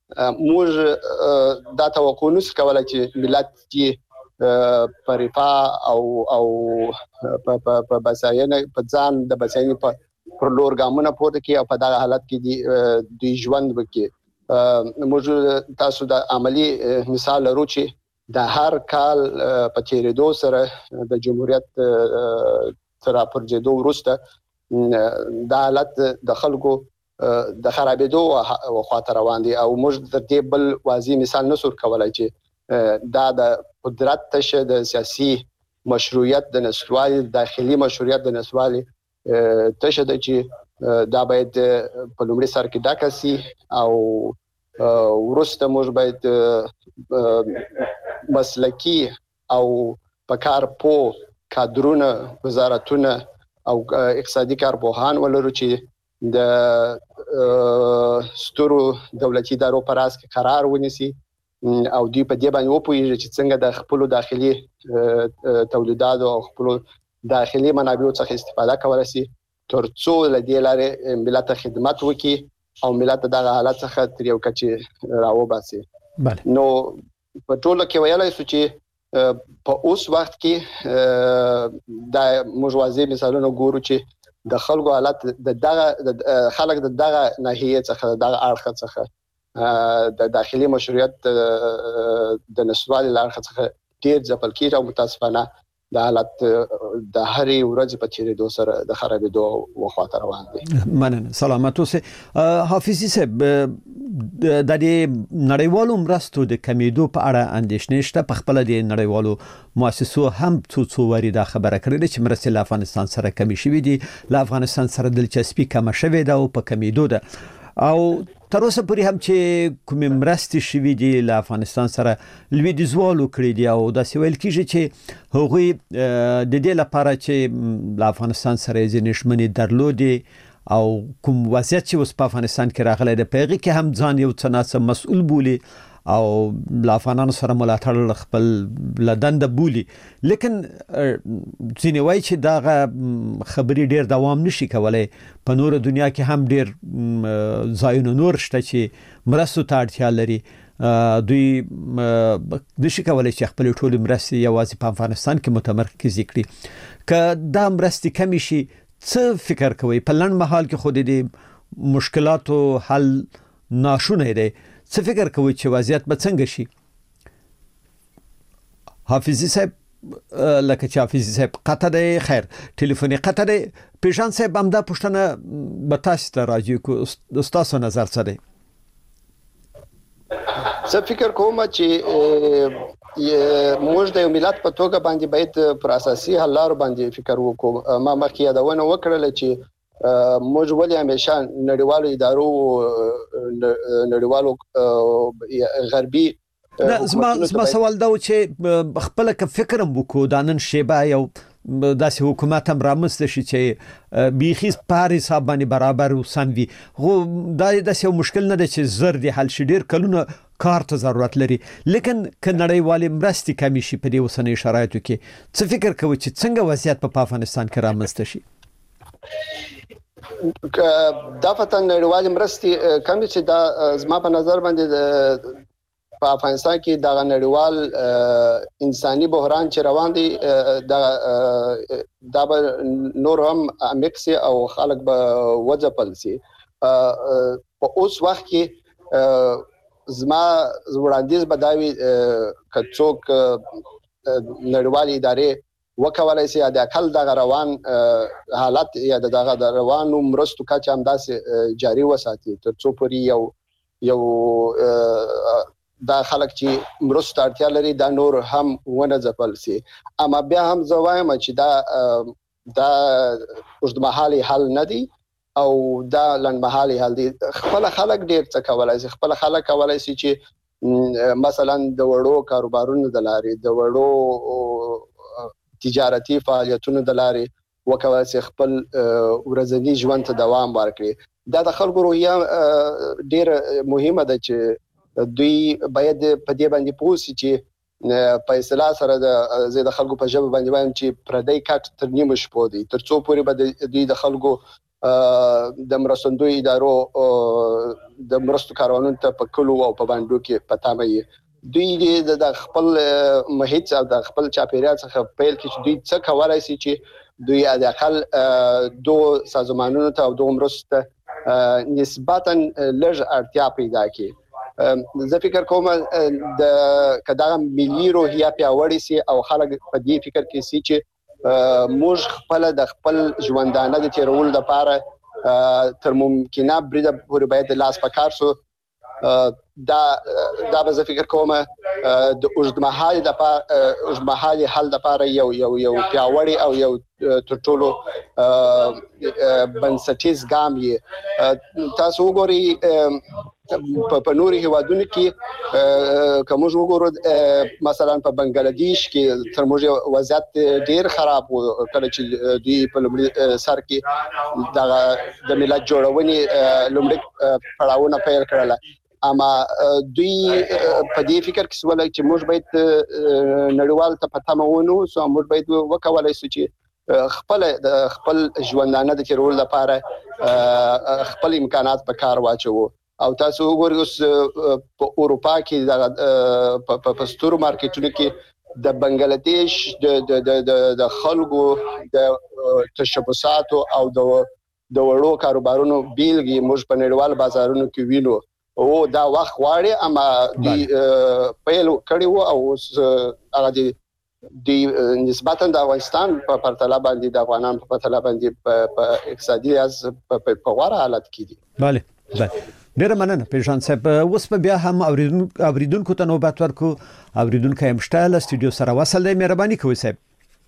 موږ دا توقع نس کولای چې ملت کې پرپا او او په بساینه په ځان د بساینې په پر لور ګامونه پورته کې او په دغه حالت کې دی د ژوند وکي موږ تاسو د عملی مثال لرو چې د هر کال په تیریدو سره د جمهوریت تر پرځېدو وروسته د حالت د خلکو د خرابېدو او خاطر روان دي او موږ د دې بل واضح مثال نسور کولای چې دا د قدرت تشه د سیاسي مشروعیت د نسوالي داخلي مشروعیت د نسوالي تشه د چې دا باید په لومړي سر کې دا کسي او ورسته موږ باید مسلکی او پکار پو کادرونه وزارتونه او اقتصادي کارپوهان ولرو چې د ستورو دولتي ادارو پر اساس قرار ونیسي او دوی په دې باندې وپوهیږي چې څنګه د خپل داخلي تولیدات او خپل داخلي منابعو څخه استفاده کولای شي ترڅو لدې لارې ملت خدمت وکړي او ملت دغه حالت څخه تر یو کچې راوباسي نو په ټوله کې ویلای شو چې په اوس وخت کې د موجوازي مثالونو ګورو چې د خلکو حالت د دغه خلک د دغه ناحیه څخه دغه اړخ څخه د داخلي مشروعیت د نسوالي اړخ څخه ډیر ځپل کیږي او متاسفانه د حالت د هرې ورځې په تیریدو سره د خرابېدو وخواته روان دي. مننه سلامت اوسه. حافظي صاحب د دې نړیوالو مرستو د کمیدو په اړه اندېښنې شته. په خپل د نړیوالو مؤسسو هم څو څو وری دا خبره کړې چې مرستې له افغانستان سره کمی شوې دي، له افغانستان سره دلچسپي کم شوې ده او په کمیدو ده او تر اوسه پورې هم چې کوم مرستې شوې دي له افغانستان سره لویدیځوالو کړې دي او دا سوال کیږي چې هغوی د دې لپاره چې له افغانستان سره ځینې ژمنې درلودي او کوم وضعیت چې اوس په افغانستان کې راغلی د پیغې کې هم ځان یو څه ناڅه مسؤل بولي او له افغانانو سره ملاتړ خپل لدند بولي، لیکن ځینې وایي چې دغه خبرې ډیر دوام نشي کولای. په نور دنیا کې هم ډیر ځایونه نور شته چې مرستو ته اړتیا لري، دوی د شي کولای چې خپل ټول مرستې یوازې په افغانستان کې متمرکز کړي. که دا مرستې کمی شي څه فکر کوي؟ په لنډ مهال کې خو د مشکلاتو حل ناشونه دی، څه فکر کوي چې وضعیت به څنګه شي؟ حافظي صاحب لکه چې حافظي صاحب قطع دی، خیر ټلیفوني قطع دی. پیشان صاحب هم دا پوښتنه به تاسو ته راځي کو تاسو نظر څه دی؟ زه فکر کوم چې موږ د یو ملت په توګه باندې باید پر اساسي حل لارو باندې فکر وکړو. ما مخکې یادونه وکړله چې موږ ولې همیشه نړیوالو ادارو نړیوالو غربي زما زما سوال دا و چې خپل ک فکرم وکړو د نن شیبه یو داسې حکومت هم رامنځته شي چې بیخي په حساب باندې برابر او سم وي. خو دا داسې مشکل نه دی چې زر دی حل شي، ډیر کلونه کار ته ضرورت لري. لیکن ک نړیوالې مرستې کمی شي په دې اوسنۍ شرایطو کې، څه فکر کوي چې څنګه وضعیت په افغانستان کې رامنځته شي؟ دا فتن نړیوالې مرستې کمی چې دا زما په نظر باندې په افغانستان کې دا نړیوال انساني بحران چې روان دي دا به نور هم امکسي او خلک به وځپل سي. په اوس وخت کې زما وړاندیز بداوي کڅوک نړیوال ادارې وکولای سي د اکل د روان حالت یا د روانو مرستو کچ هم داسې جاري وساتي ترڅو پوري یو یو دا خلک چې مرسته اړتیا لري دا نور هم ونه ځپل سي. اما بیا هم زه وایم چې دا دا اوږدمهالي حل نه دی او دا لنډمهالي حل دی. خپل خلک ډیر څه کولای سي، خپل خلک کولای سي چې مثلا د وړو کاروبارونو د لارې د وړو تجارتي فعالیتونو د لارې وکولای سي خپل ورځنی ژوند ته دوام ورکړي. دا د خلکو روحیه ډیر مهمه ده چې دوی باید په دې باندې پوښتنه چې په اصطلاح سره د زید خلکو په ژبه باندې وایم چې پردی کټ تر نیمه شپو دی ترڅو پورې به دوی د خلکو د مرستندوی ادارو د مرستو کاروانونو ته په کلو او په باندې کې پتا مې دوی د خپل محیط او د خپل چاپیریال څخه پیل کې چې دوی څه کولای شي چې دوی د اقل دوه سازمانونو ته او دوه مرستو نسبتا لږ اړتیا پیدا کړي. زه فکر کوم د کدا ملي روحیه پیاوړی سي او خلک په دې فکر کې سي چې موږ خپل د خپل ژوندانه د تیرول لپاره تر ممکنه بریده پورې باید لاس پکار سو. دا دا به زه فکر کوم د اوږدمهالي د اوږدمهالي حل لپاره یو یو یو پیاوړی او یو تر ټولو بنسټیز ګام یې. تاسو وګورئ په نوري هیوادونو کې کوم جو وګورو مثلا په بنگلاديش کې تر موږ وضعیت ډیر خراب و کله چې دوی په لومړي سر کې د ملت جوړونې لومړي پړاوونه پیل کړل. اما دوی په دې فکر کې سوال چې موږ باید نړیوال ته پته مونږ سو موږ باید وکولای شو چې خپل د خپل ژوندانه د تیرول لپاره خپل امکانات په کار واچو. او تاسو وګورئ اوس په اروپا کې د په ستورو مارکیټونو کې د بنگلاديش د د د خلکو د تشبثاتو او د د وړو کاروبارونو بیلګي موږ په نړیوال بازارونو کې وینو. او دا وخت غواړي اما دی پیل کړي وو او اوس هغه دی دی نسبتا د افغانستان په پرتله باندې د افغانان په پرتله باندې په اقتصادي از په غوړه حالت کې دي. bale bale ډیر مننه پیژان صاحب. اوس په بیا هم اوریدونکو ته نوبت ورکو. اوریدونکو هم شته له سټوډیو سره وصل دی، مهرباني کوئ صاحب.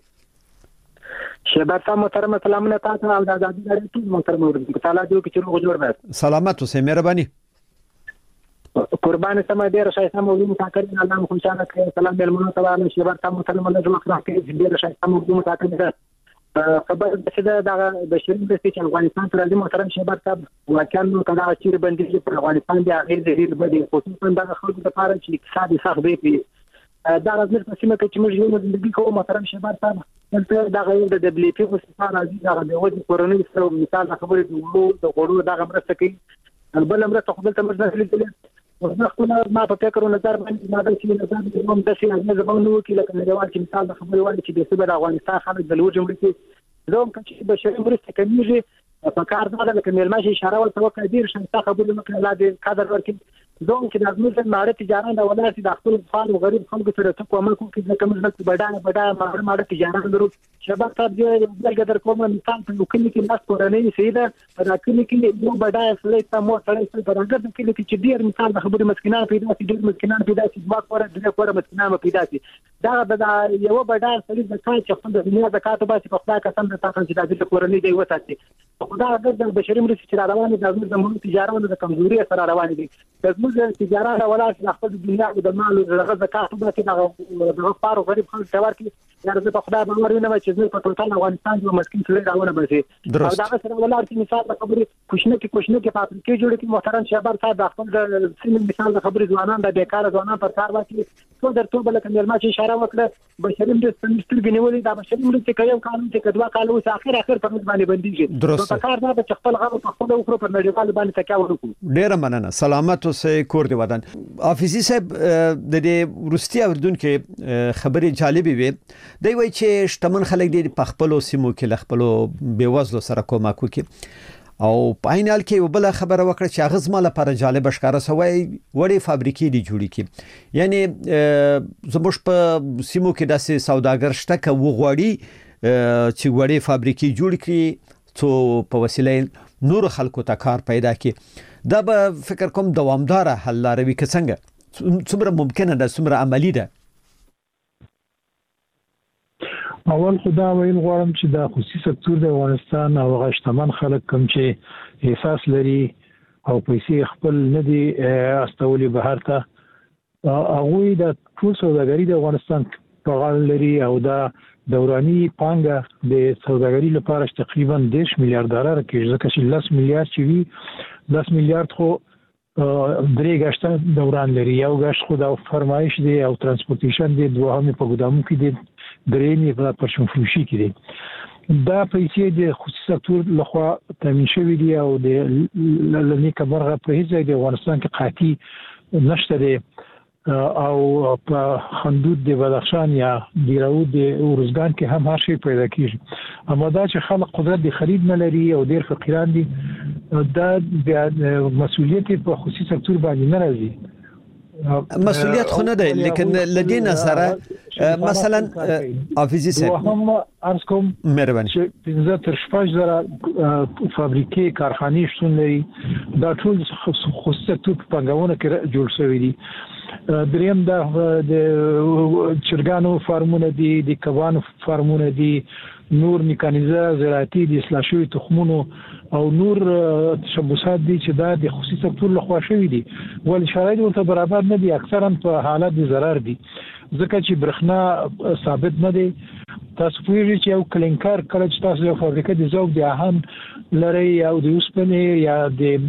شهباز محترم سلامونه تاسو او د آزادي لري ټول محترم اوریدونکو تعالی دې کې چې روغ جوړ وي. سلامات اوسئ، مهرباني. قربان سم ډیر شایسته موضوع متاکرین الله خوشاله کړي. سلام ملمنو ته شهباز محترم الله جوړ کړی. ډیر شایسته موضوع متاکرین خبر چې دا د شریف د چې افغانستان تر دې محترم شهباز صاحب واقعا نو کله چې بندي په افغانستان دی هغه د ریل بده خصوصا د خلکو لپاره چې اقتصادي سخت دی. دا راځي په سیمه کې چې موږ یو زندگی کوو محترم شهباز صاحب دلته دا غوډه د دبليو پی خو څه راځي دا د وځي کورونی سره مثال خبرې د وړو د غوړو دا غمرسته کوي بل امرته خپل ته مجلس لیدل او خپل ما په فکر او نظر باندې ما د شي نظر د کوم د شي نه زمونږ نو کې لکه نړیوال چې مثال د خبرې وایي چې د سبا د افغانستان خلک د لوړ جمهوریت کې زوم چې بشري مرسته کوي په کار دا لکه ملمشي اشاره ول توقع ډیر شنه خبرې مکه لا د قدر ورکړي زوم چې د زموږ ماړه تجارت د ولایت د خپل فعال او غریب خلکو سره ته کومه کوي چې کوم ځل بډای بډای ماړه ماړه تجارت درو شباب ته د بلګدر کومه مثال په کلی کې ناس پرانې سیده په کلی کې یو بډای سړی ته مو سړی په راګر د کلی کې چې ډیر مثال د خبرې مسکینان پیدا شي ډیر مسکینان پیدا شي ځواک ور د کور مسکینان پیدا شي دا د یو بډای سړی د کار چې خپل د دنیا زکات باسي په خپل قسم د تاسو چې د کورنۍ دی وساتي خدا د بشري مرستې چې روانه د زموږ تجارت د کمزوري سره روانه دي د زموږ تجارت ولایت خپل دنیا د مال او د زکات باسي د غفار غریب خلک تور کې یاره په خدای باور نه و چې په ټول افغانستان یو مسکین سړی راونه بسي او دا سره ولر چې مثال د خبرې کوښنه کې کوښنه کې په کې جوړ کې محترم شهبر صاحب د خپل د سیمې مثال د خبرې ځوانان د بیکار ځوانان پر کار واکي څو درته بل کوم ما چې اشاره وکړه بشریم د سمستر غنیولې دا بشریم د کيو قانون چې کډوا کالو چې اخر اخر په باندې بنديږي په کار دا چې خپل غو په خپل اوخرو پر نړیوال باندې تکا ورکو ډیر مننه سلامت اوسه کور دی ودان حافظي صاحب د دې روسي اوردونکو خبرې جالبې وي دی وای چې شتمن خلک دي په خپل سیمو کې خپل بیوزلو سره کومک وکړي او پاینال کې وبل خبره وکړه چې هغه زما لپاره جالب ښکارا سوی وړي فابریکې دي جوړې کی یعنی زموږ په سیمو کې داسې سوداګر شته ک وغوړي چې وړي فابریکې جوړ کړي څو په وسیله نور خلکو ته کار پیدا کړي دا به فکر کوم دوامدار حل لري که څنګه څومره ممکنه ده څومره عملی ده اول خدا ویل غواړم چې د خصوصي سکتور د افغانستان او غشتمن خلک کوم چې احساس لري او پیسې خپل نه دي استولي بهر ته هغه د ټول سوداګري د افغانستان په غاړه لري او دا دوراني پانګه د سوداګري لپاره تقریبا دیش میلیارډ ډالر کې ځکه چې لس میلیارډ چې وي لس میلیارډ خو درې غشت دوران لري یو غشت خو د فرمایش دی او ترانسپورتیشن دی دوهم په ګدامو کې دی درېنی په پرشن فروشي کې دي دا پیسې د خصوصي سکتور لخوا تامین شوی دي او د لنی کبرغه په هیڅ ځای د افغانستان کې قاطي نشته دي او په حدود د بدخشان یا دیراود د اورزګان کې هم هر شی پیدا کیږي اما دا چې خلک قدرت د خرید نه لري او ډیر فقیران دي دا د مسولیت په خصوصي سکتور باندې نه راځي مسؤلیت خو نه دی لیکن لدی نظر مثلا حافظي صاحب هم ارز کوم مهرباني چې پنځه تر شپږ زره فابریکې کارخانې شتون لري دا ټول خصوصي سکتور په پنګاونه کې جوړ شوی دي دریم دا د چرګانو فارمونه دي د کبانو فارمونه دي نور میکانیزه زراعتي د اصلاح شوی تخمونو او نور تشبثات دي چې دا د خصوصي سکتور لخوا شوی دي ول شرایط ورته برابر نه دي اکثرا په حالت د ضرر دي ځکه چې برښنا ثابت نه دي تاسو پوهیږئ چې یو کلینکر کله چې تاسو یو فابریکه د ذوب د اهن لري او د اوسپنې یا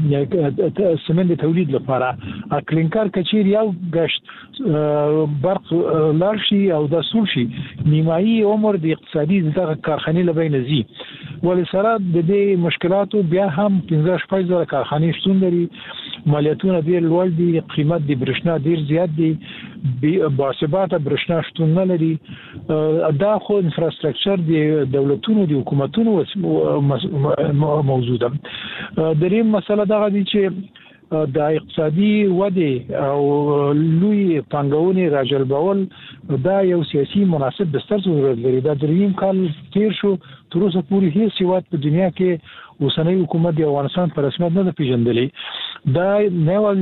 د سمنټ تولید لپاره ا کلینکر کچیر یو غشت برق لارشي او د سولشي نیمایي عمر د اقتصادي دغه کارخانې لبین زی ول سره د دې مشکلاتو بیا هم پنځه شپږ زره کارخانې شتون لري مالیاتونه ډیر لوړ دي قیمت د برښنا ډیر زیات دي باسباته برښنا شتون نه لري دا خو انفراستراکچر د دولتونو د حکومتونو موجوده دریم مسله دا غوډي چې د اقتصادي وده او لوی پنګونې راجلبول دا یو سیاسي مناسب بستر ضرورت لري دا دریم کال تیر شو تر اوسه پوری هیڅ هیواد په دنیا کې اوسنۍ حکومت د افغانستان په رسمیت نه پیژندلې دا نه یوازې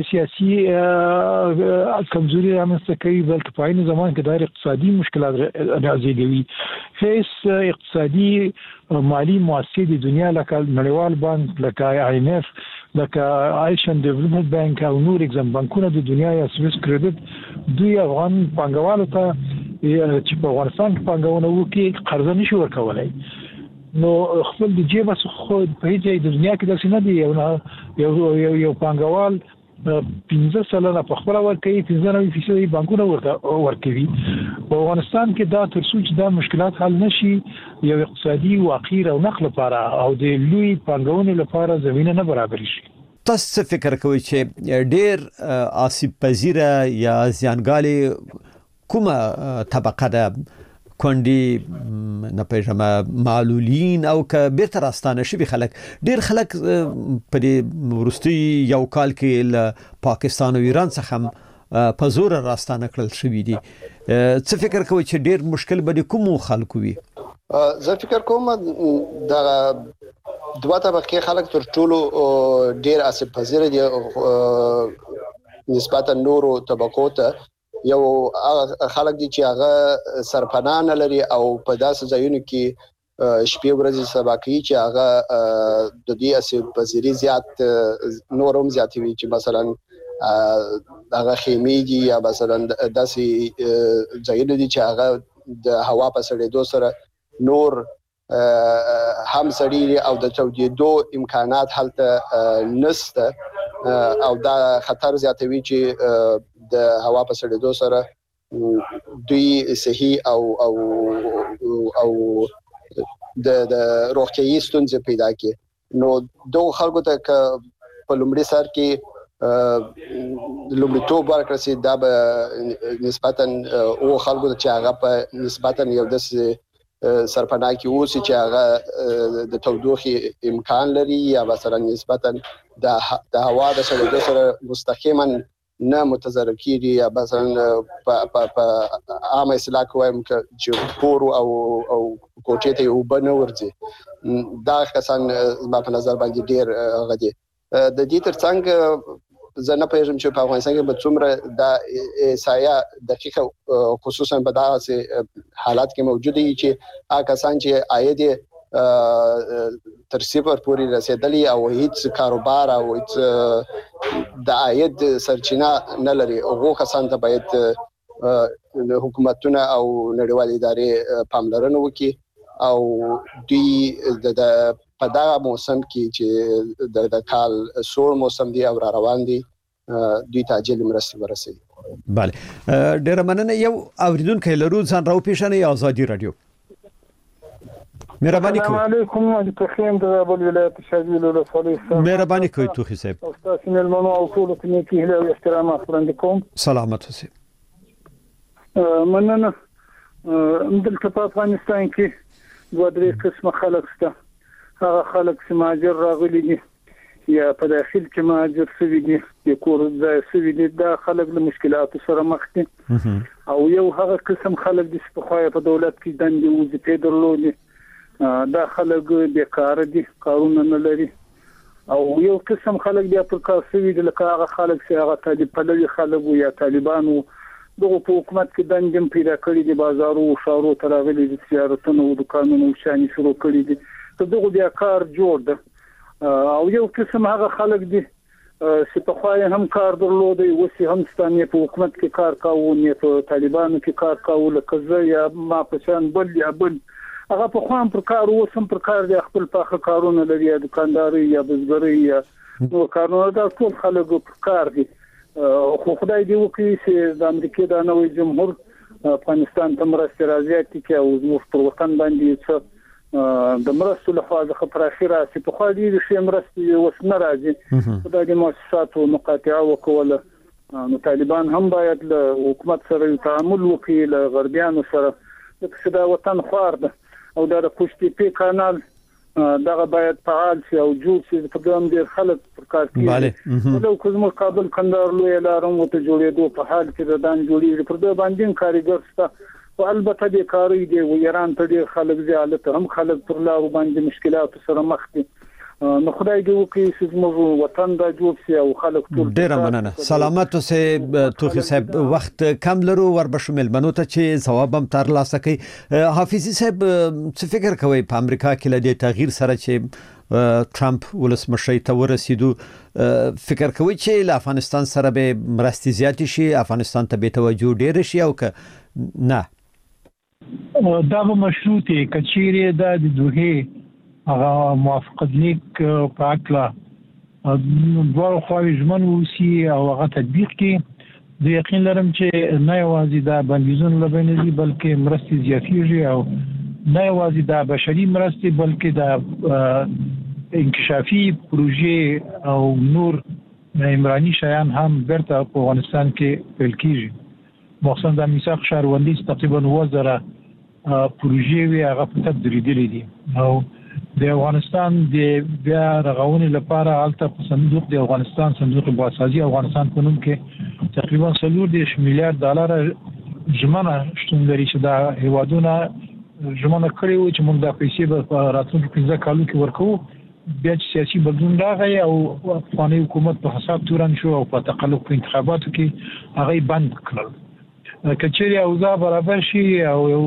سیاسي کمزوري رامنځته کوي بلکې په عین زمان کې د اقتصادي مشکلات راځي هیڅ اقتصادي مالی مؤسسې د دنیا لکه نړیوال بانک لکه آی ایم اف لکه ایشین ډیولپمنٹ بانک او نور اگزام بانکونه د دنیا یا سویس کریډټ دوی افغان پنګوالو ته چې په افغانستان کې پنګونه وکړي قرض نشي ورکولای نو خپل د جیب څخه په هیڅ د دنیا کې داسې نه دی یو یو یو پنګوال پنځه سلنه په خپل ورکوي پنځه نوي فیصد بانکونه ورته ورکوي په افغانستان کې دا تر څو چې دا مشکلات حل نشي یو اقتصادي واقعي او نقل لپاره او د لوی پنګونې لپاره زمينه نه برابر شي تاسو څه فکر کوئ چې ډېر آسیب پذیره یا زیانګالي کومه طبقه ده کونډي نه پېژنم معلولین او که بیرته راستانه شوي خلک ډېر خلک په دې وروستي یو کال کې له پاکستان او ایران څخه په زور راستانه کړل شوي دي څه فکر کوئ چې ډېر مشکل به د کومو خلکو وي زه فکر کوم دا دوه طبقې خلک تر ټولو ډېر آسیب پذیر دي نسبتا نورو طبقو ته یو خلک دي چې هغه سرپناه نه لري او په داسې ځایونو کې شپې ورځې سبا کوي چې هغه د دې آسیب پذیری زیات نورم زیات وي چې مثلا هغه خیمې دي یا مثلا داسې ځایونه دي چې هغه د هوا په سړېدو سره نور هم سړي او د چودېدو امکانات هلته نشته او دا خطر زیاتوي چې د هوا په سړېدو سره دوی صحي او او او د د روغتيایي ستونزې پیدا کړي نو دوه خلکو ته په لومړي سر کې لومړیتوب ورکړل شي دا به نسبتاً او خلکو ته چې هغه په نسبتاً یو د سرپناه کې اوسي چې هغه د تودوخې امکان لري یا مثلا نسبتاً د د هوا د سړېدو سره مستقیما نه متضرر کیږي یا مثلا په په عام اصطلاح کوم چې پور او او کوټې ته وبنه ورځي دا کسان په نظر باندې ډیر غدي د دې ترڅنګ زه نه پېژنم چې په افغانستان کې به څومره د سایه دقیقه خصوصا په داسې حالات کې موجود دي چې هغه کسان چې عاید تر صفر پورې رسیدلی او هیڅ کاروبار او هیڅ د عاید سرچینه نه لري هغه کسان ته باید حکومتونه او نړیوال ادارې پاملرنه وکړي او دوی د په دا موسم کې چې د د کال سوړ موسم دی او را روان دي دوی ته عاجل مرستې ورسوي. بله ډېره مننه. یو اوریدونکی لرو ځان راو پیژنئ ازادي رادیو. مهرباني کوئ. السلام علیکم د خیم د بل ولایت شاویل ولسوالۍ سره مهرباني کوئ توخی صاحب. استاد ملمنو او ټول ته نیکی هیله او احترامات وړاندې کوم. سلامت اوسئ. مننه. دلته په افغانستان کې دوه درې قسمه خلک شته. هغه خلک چې مهاجر راغلي دي یا په داخل کې مهاجر شوي دي د کور ځای شوي دي دا خلک له مشکلاتو سره مخ دي او یو هغه قسم خلک دي چې په خو په دولت کې دندې وظیفې درلودي دا خلک بیکاره دي کارونه نه لري او یو قسم خلک بیا پر کار شوي دي لکه هغه خلک چې هغه طالب پلوي خلک یا طالبانو دغه په حکومت کې دندې پیدا کړې دي بازارو او شارو ته راغلي دي تجارتونه او دکانونه شانې شروع کړي دي ته دغه بیا کار جوړ ده او یو قسم هغه خلک دي چې په خو هم کار درلودي وسی هم ستانه په حکومت کې کار کاوه نه په طالبانو کې کار کاوه لکه زه یا ما په شان بل یا بل هغه په خو هم پر کار وسم پر کار دي خپل پاخه کارونه لري یا دکانداري یا بزګري یا نو کارونه دا ټول خلک په کار دي خو خدای دې وکړي چې د امریکا د نوې جمهور افغانستان ته مرستې راځي چې او زموږ پر وطن باندې څه د مرستو له خوا د خبراشي راځي په خو دې شي مرستې وسنه راځي خدای دې مؤسسات او مقاطعه وکول نو طالبان هم باید له حکومت سره تعامل وکړي له غربیانو سره چې دا وطن خوار ده او دا د پښتي پی کانال دغه باید فعال شي او جوړ شي په کوم ډیر خلک پر کار کوي نو کوم کابل کندهار لوی لارم وته جوړېدو په حال کې د دان جوړېږي پر د باندې کاریګر ستا او البته د کاری دی و ایران ته ډیر خلک زیات هم خلک پر لارو باندې مشکلات سره مخ دي نو خدای دې وکړي چې موږ وطن دا جوړ شي او خلک ټول ډیر مننه. سلامت اوسئ توخی صاحب. وخت کم لرو وربشو ملمنو ته چې ثواب هم تر لاسه کوي. حافظي صاحب څه فکر کوي په امریکا کې لدی تغییر سره چې ټرمپ ولسمشر ته ورسېدو فکر کوي چې له افغانستان سره به مرستې زیات شي افغانستان ته به توجه ډیر شي او که نه دا به مشروطه کچيري د دوه هغه موافقت لیک په اکلا دوه خواوی ژمن وسی او هغه تطبیق کې د یقین لرم چې نه یوازې دا بندیزون لبنځي بلکې مرستې زیاتېږي او نه یوازې دا بشري مرستې بلکې دا انکشافي پروژې او نور عمراني شیان هم برته په افغانستان کې پیل کیږي مخصوصا د میثاق شهروندي تقریبا وزره پروژې وی هغه په تدریجي دي او د افغانستان د بیا رغونې لپاره الته په صندوق د افغانستان صندوق بازسازي افغانستان په نوم کې تقریبا څلور دېرش میلیارډ ډالر ژمنه شتون لري چې دا هیوادونه ژمنه کړې و چې موږ د پیسې په راتلونکو پنځه کالو کې ورکوو بیا چې سیاسي بدلون راغی او افغاني حکومت په حساب تورن شو او په تقلب په انتخاباتو کې هغه بند کړل کچېری اوضاع برابر شي او یو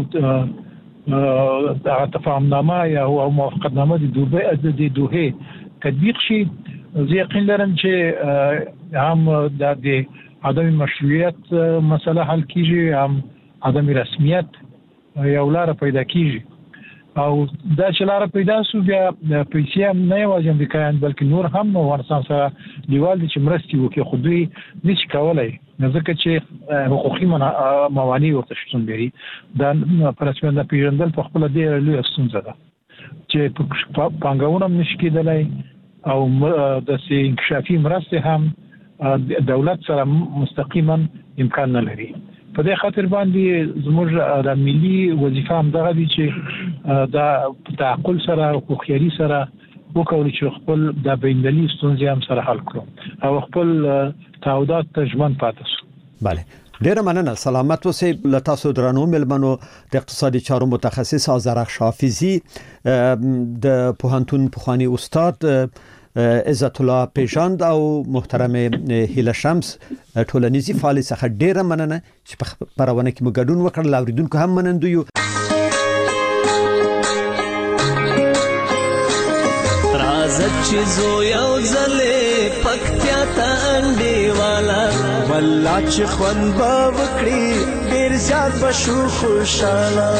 دا تفاهمنامه یا او موافقتنامه د دوبه د دوه تطبیق شي زه یقین لرم چې هم د عدم مشروعیت مسله حل کیږي هم عدم رسمیت یو لار پیدا کیږي او دا چې لار پیدا شو بیا پیسې هم نه یوازې امریکایان بلکې نور هم افغانستان سره دیوال دي چې مرستې وکړي خو دوی نشي کولای ځکه چې حقوقي موانع ورته شتون لري دا په رسمیت نه پیژندل په خپل ډېره لویه ستونزه ده چې پانګونه هم نشي کېدلی او داسې انکشافي مرستې هم دولت سره مستقیما امکان نه لري. په دې خاطر باندې زموږ د ملي وظیفه هم دغه دي چې دا تعقل سره او خوخياري سره وکړو چې خپل د بین‌المللي ستونزې هم سره حل کړو او خپل تعهدات ته ژمن پاتې شو. بله ډیره مننه. سلامت اوسئ. له تاسو درنو ملمنو د اقتصادي چارو متخصص آذرخش حافظي د پوهنتون پخوانی استاد عزت الله پیژاند او محترم هیله شمس ټولنیزي فعال څخه ډیره مننه چې په خبرونه کې مو ګډون وکړل. اوریدونکو هم منندو یو. رازت چې زو یو ځلې پکتیا ته انډي والا والله چې خوان با وکړي ډیر زیات بشو خوشاله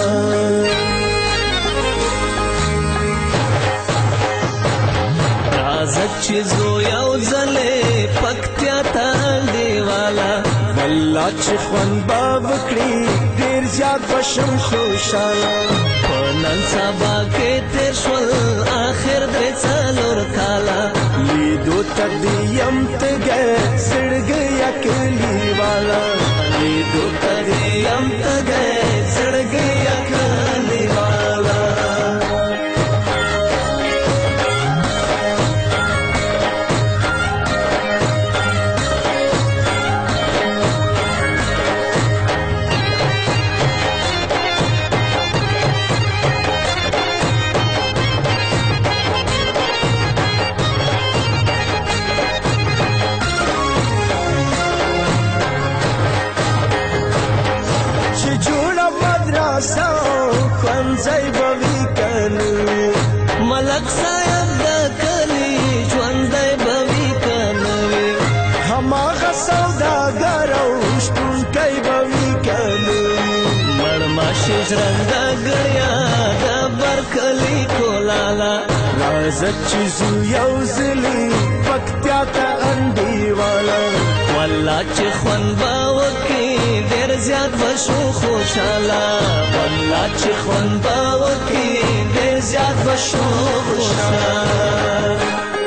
رازت چې زو یو ځلې پکتیا ته انډي والا والله چې خوان با وکړي ډیر زیات بشم خوشاله نن سبا کې تیر شول آخر درې څلور کاله لیدو تدیم تګه سړګیا کلی والا لیدو تدیم تګه سړګیا کلی والا ځای بوي کنه ملک صاحب د کلی ژوندۍ بوي کنه هماغه سوداګر او شتون کوي بوي کنه مړما شجرنګ غړیا د برکلی کولالا رازت چې زو یو زلی پکتیا ته انډي والا والله چې خوان باوکي ډیر زیات وشو خوشاله والله چې خوان باوکي ډیر زیات وشو خوشاله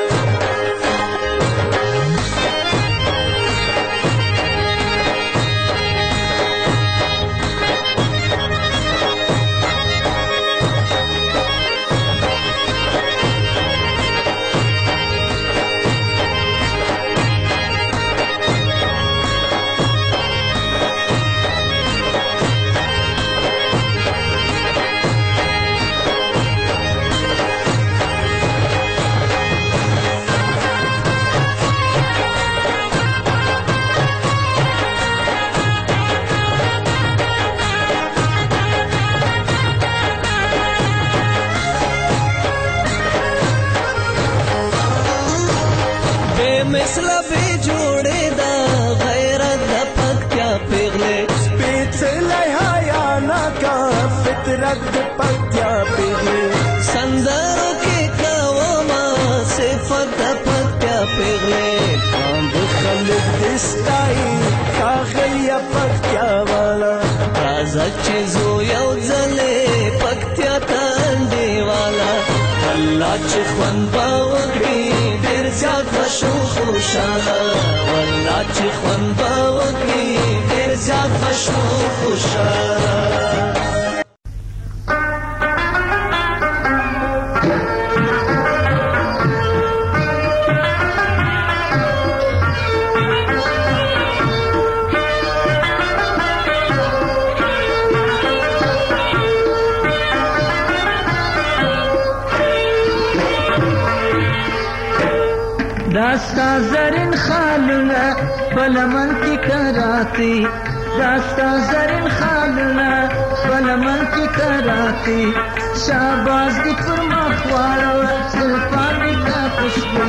مثلا به جوړه دا غیرت د پکتیا پیغله سپېڅلې حیا نا کا فطرت د پکتیا پیغله سندرو کې کوما صفات د پکتیا پیغله قام د خلک دستای کاغلیا پکتیا والا راځه چې زو یو ځلې پکتیا تاندې والا الله چې خوان باوکړي ډیر زیات وشو خوشاله والله چې خوان باوکړي ډیر زیات وشو خوشاله داستا زرین خالنا بلمن کی کراتی داستا زرین خالنا بلمن کی کراتی شاباز دی پر مخوارو زلفانی کا خوشبو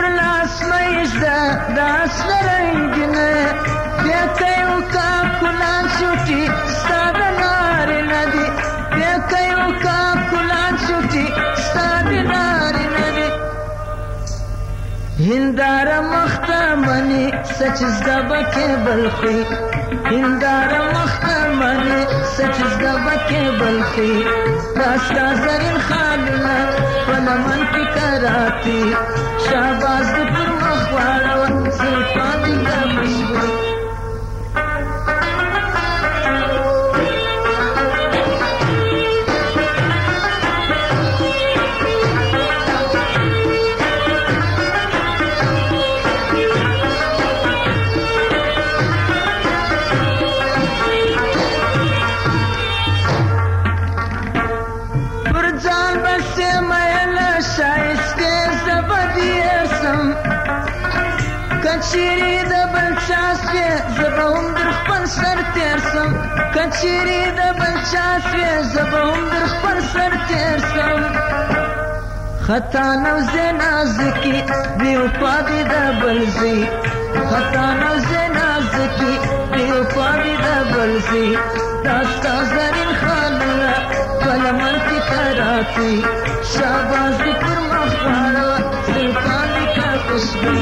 لاس مېزدا داس رنگینه بیا کيو کا کلان شوټي ستاد نار ندي بیا کيو کا کلان شوټي ستاد نار ندي هندار مختمني سچ زبکه بلخي هندار مختمني سچ زبکه بلخي راستا زرین خالنا فلمن کی کراتی شاباز پر مخواړه سلطان د مشهور کچيري د بلچاسوي زبهم در خپل سر تیرسم کچيري د بلچاسوي زبهم در خپل سر تیرسم خطا نو زنازکی بیو پادی د بلزي خطا نو زنازکی بیو پادی د بلزي داستا زرین خالنا فلمن کی کراتی شاباز دی پر مخواړه سلطان دی کا خوشبو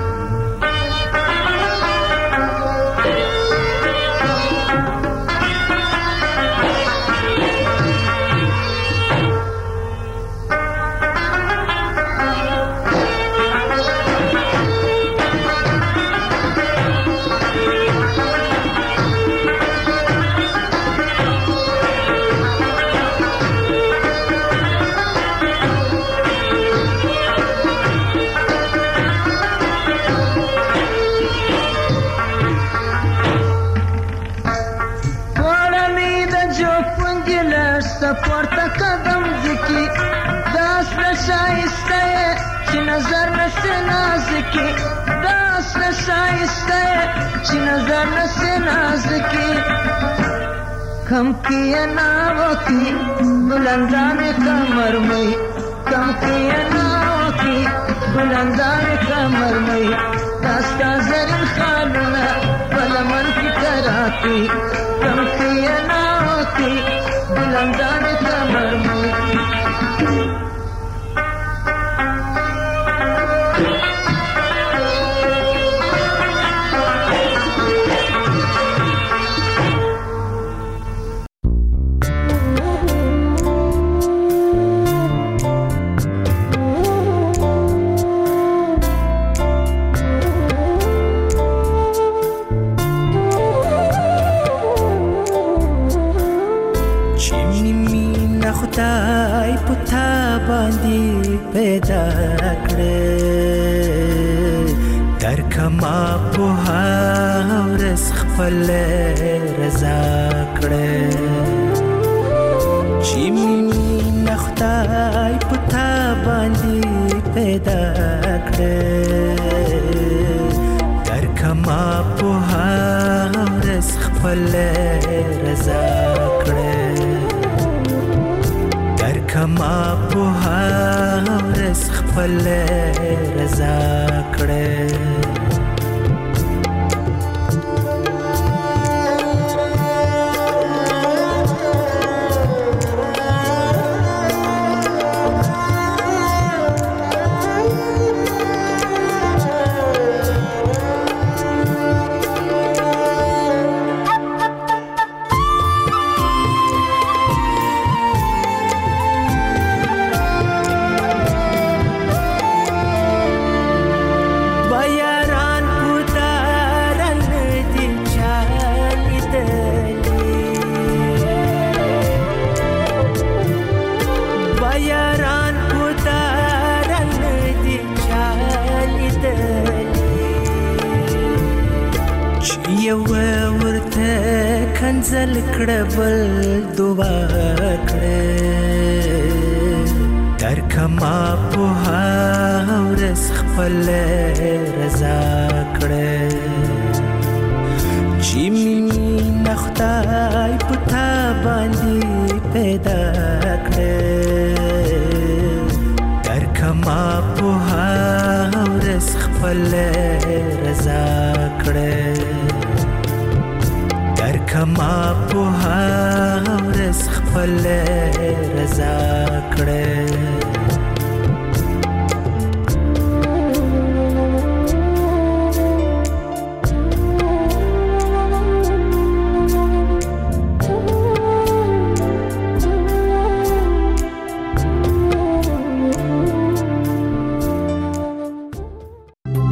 پورته قدم ذکی داس نشایسته چې نظر نسه نازکی داس نشایسته چې نظر نسه نازکی کم کیه ناوکی بلندان کمر مئی کم کیه ناوکی بلندان کمر مئی داستا زرین خالونه بلمن کی کراتی کم کیه ناوکی بلندان کمر مئی خدای پتا باندې پیدا کړې در کما په ورس خپل رضا کړې چې مين خدای پتا باندې پیدا کړې در کما په ورس خپل رضا کړې کما په ورس خپل رضا کړې کنزل کړبل دعا کړې در کما په ورس خپل رضا کړې چې مين خدای پتا باندې پیدا کړې در کما په ورس خپل رضا کړه درکما په هغه ورځ خپل رضا کړه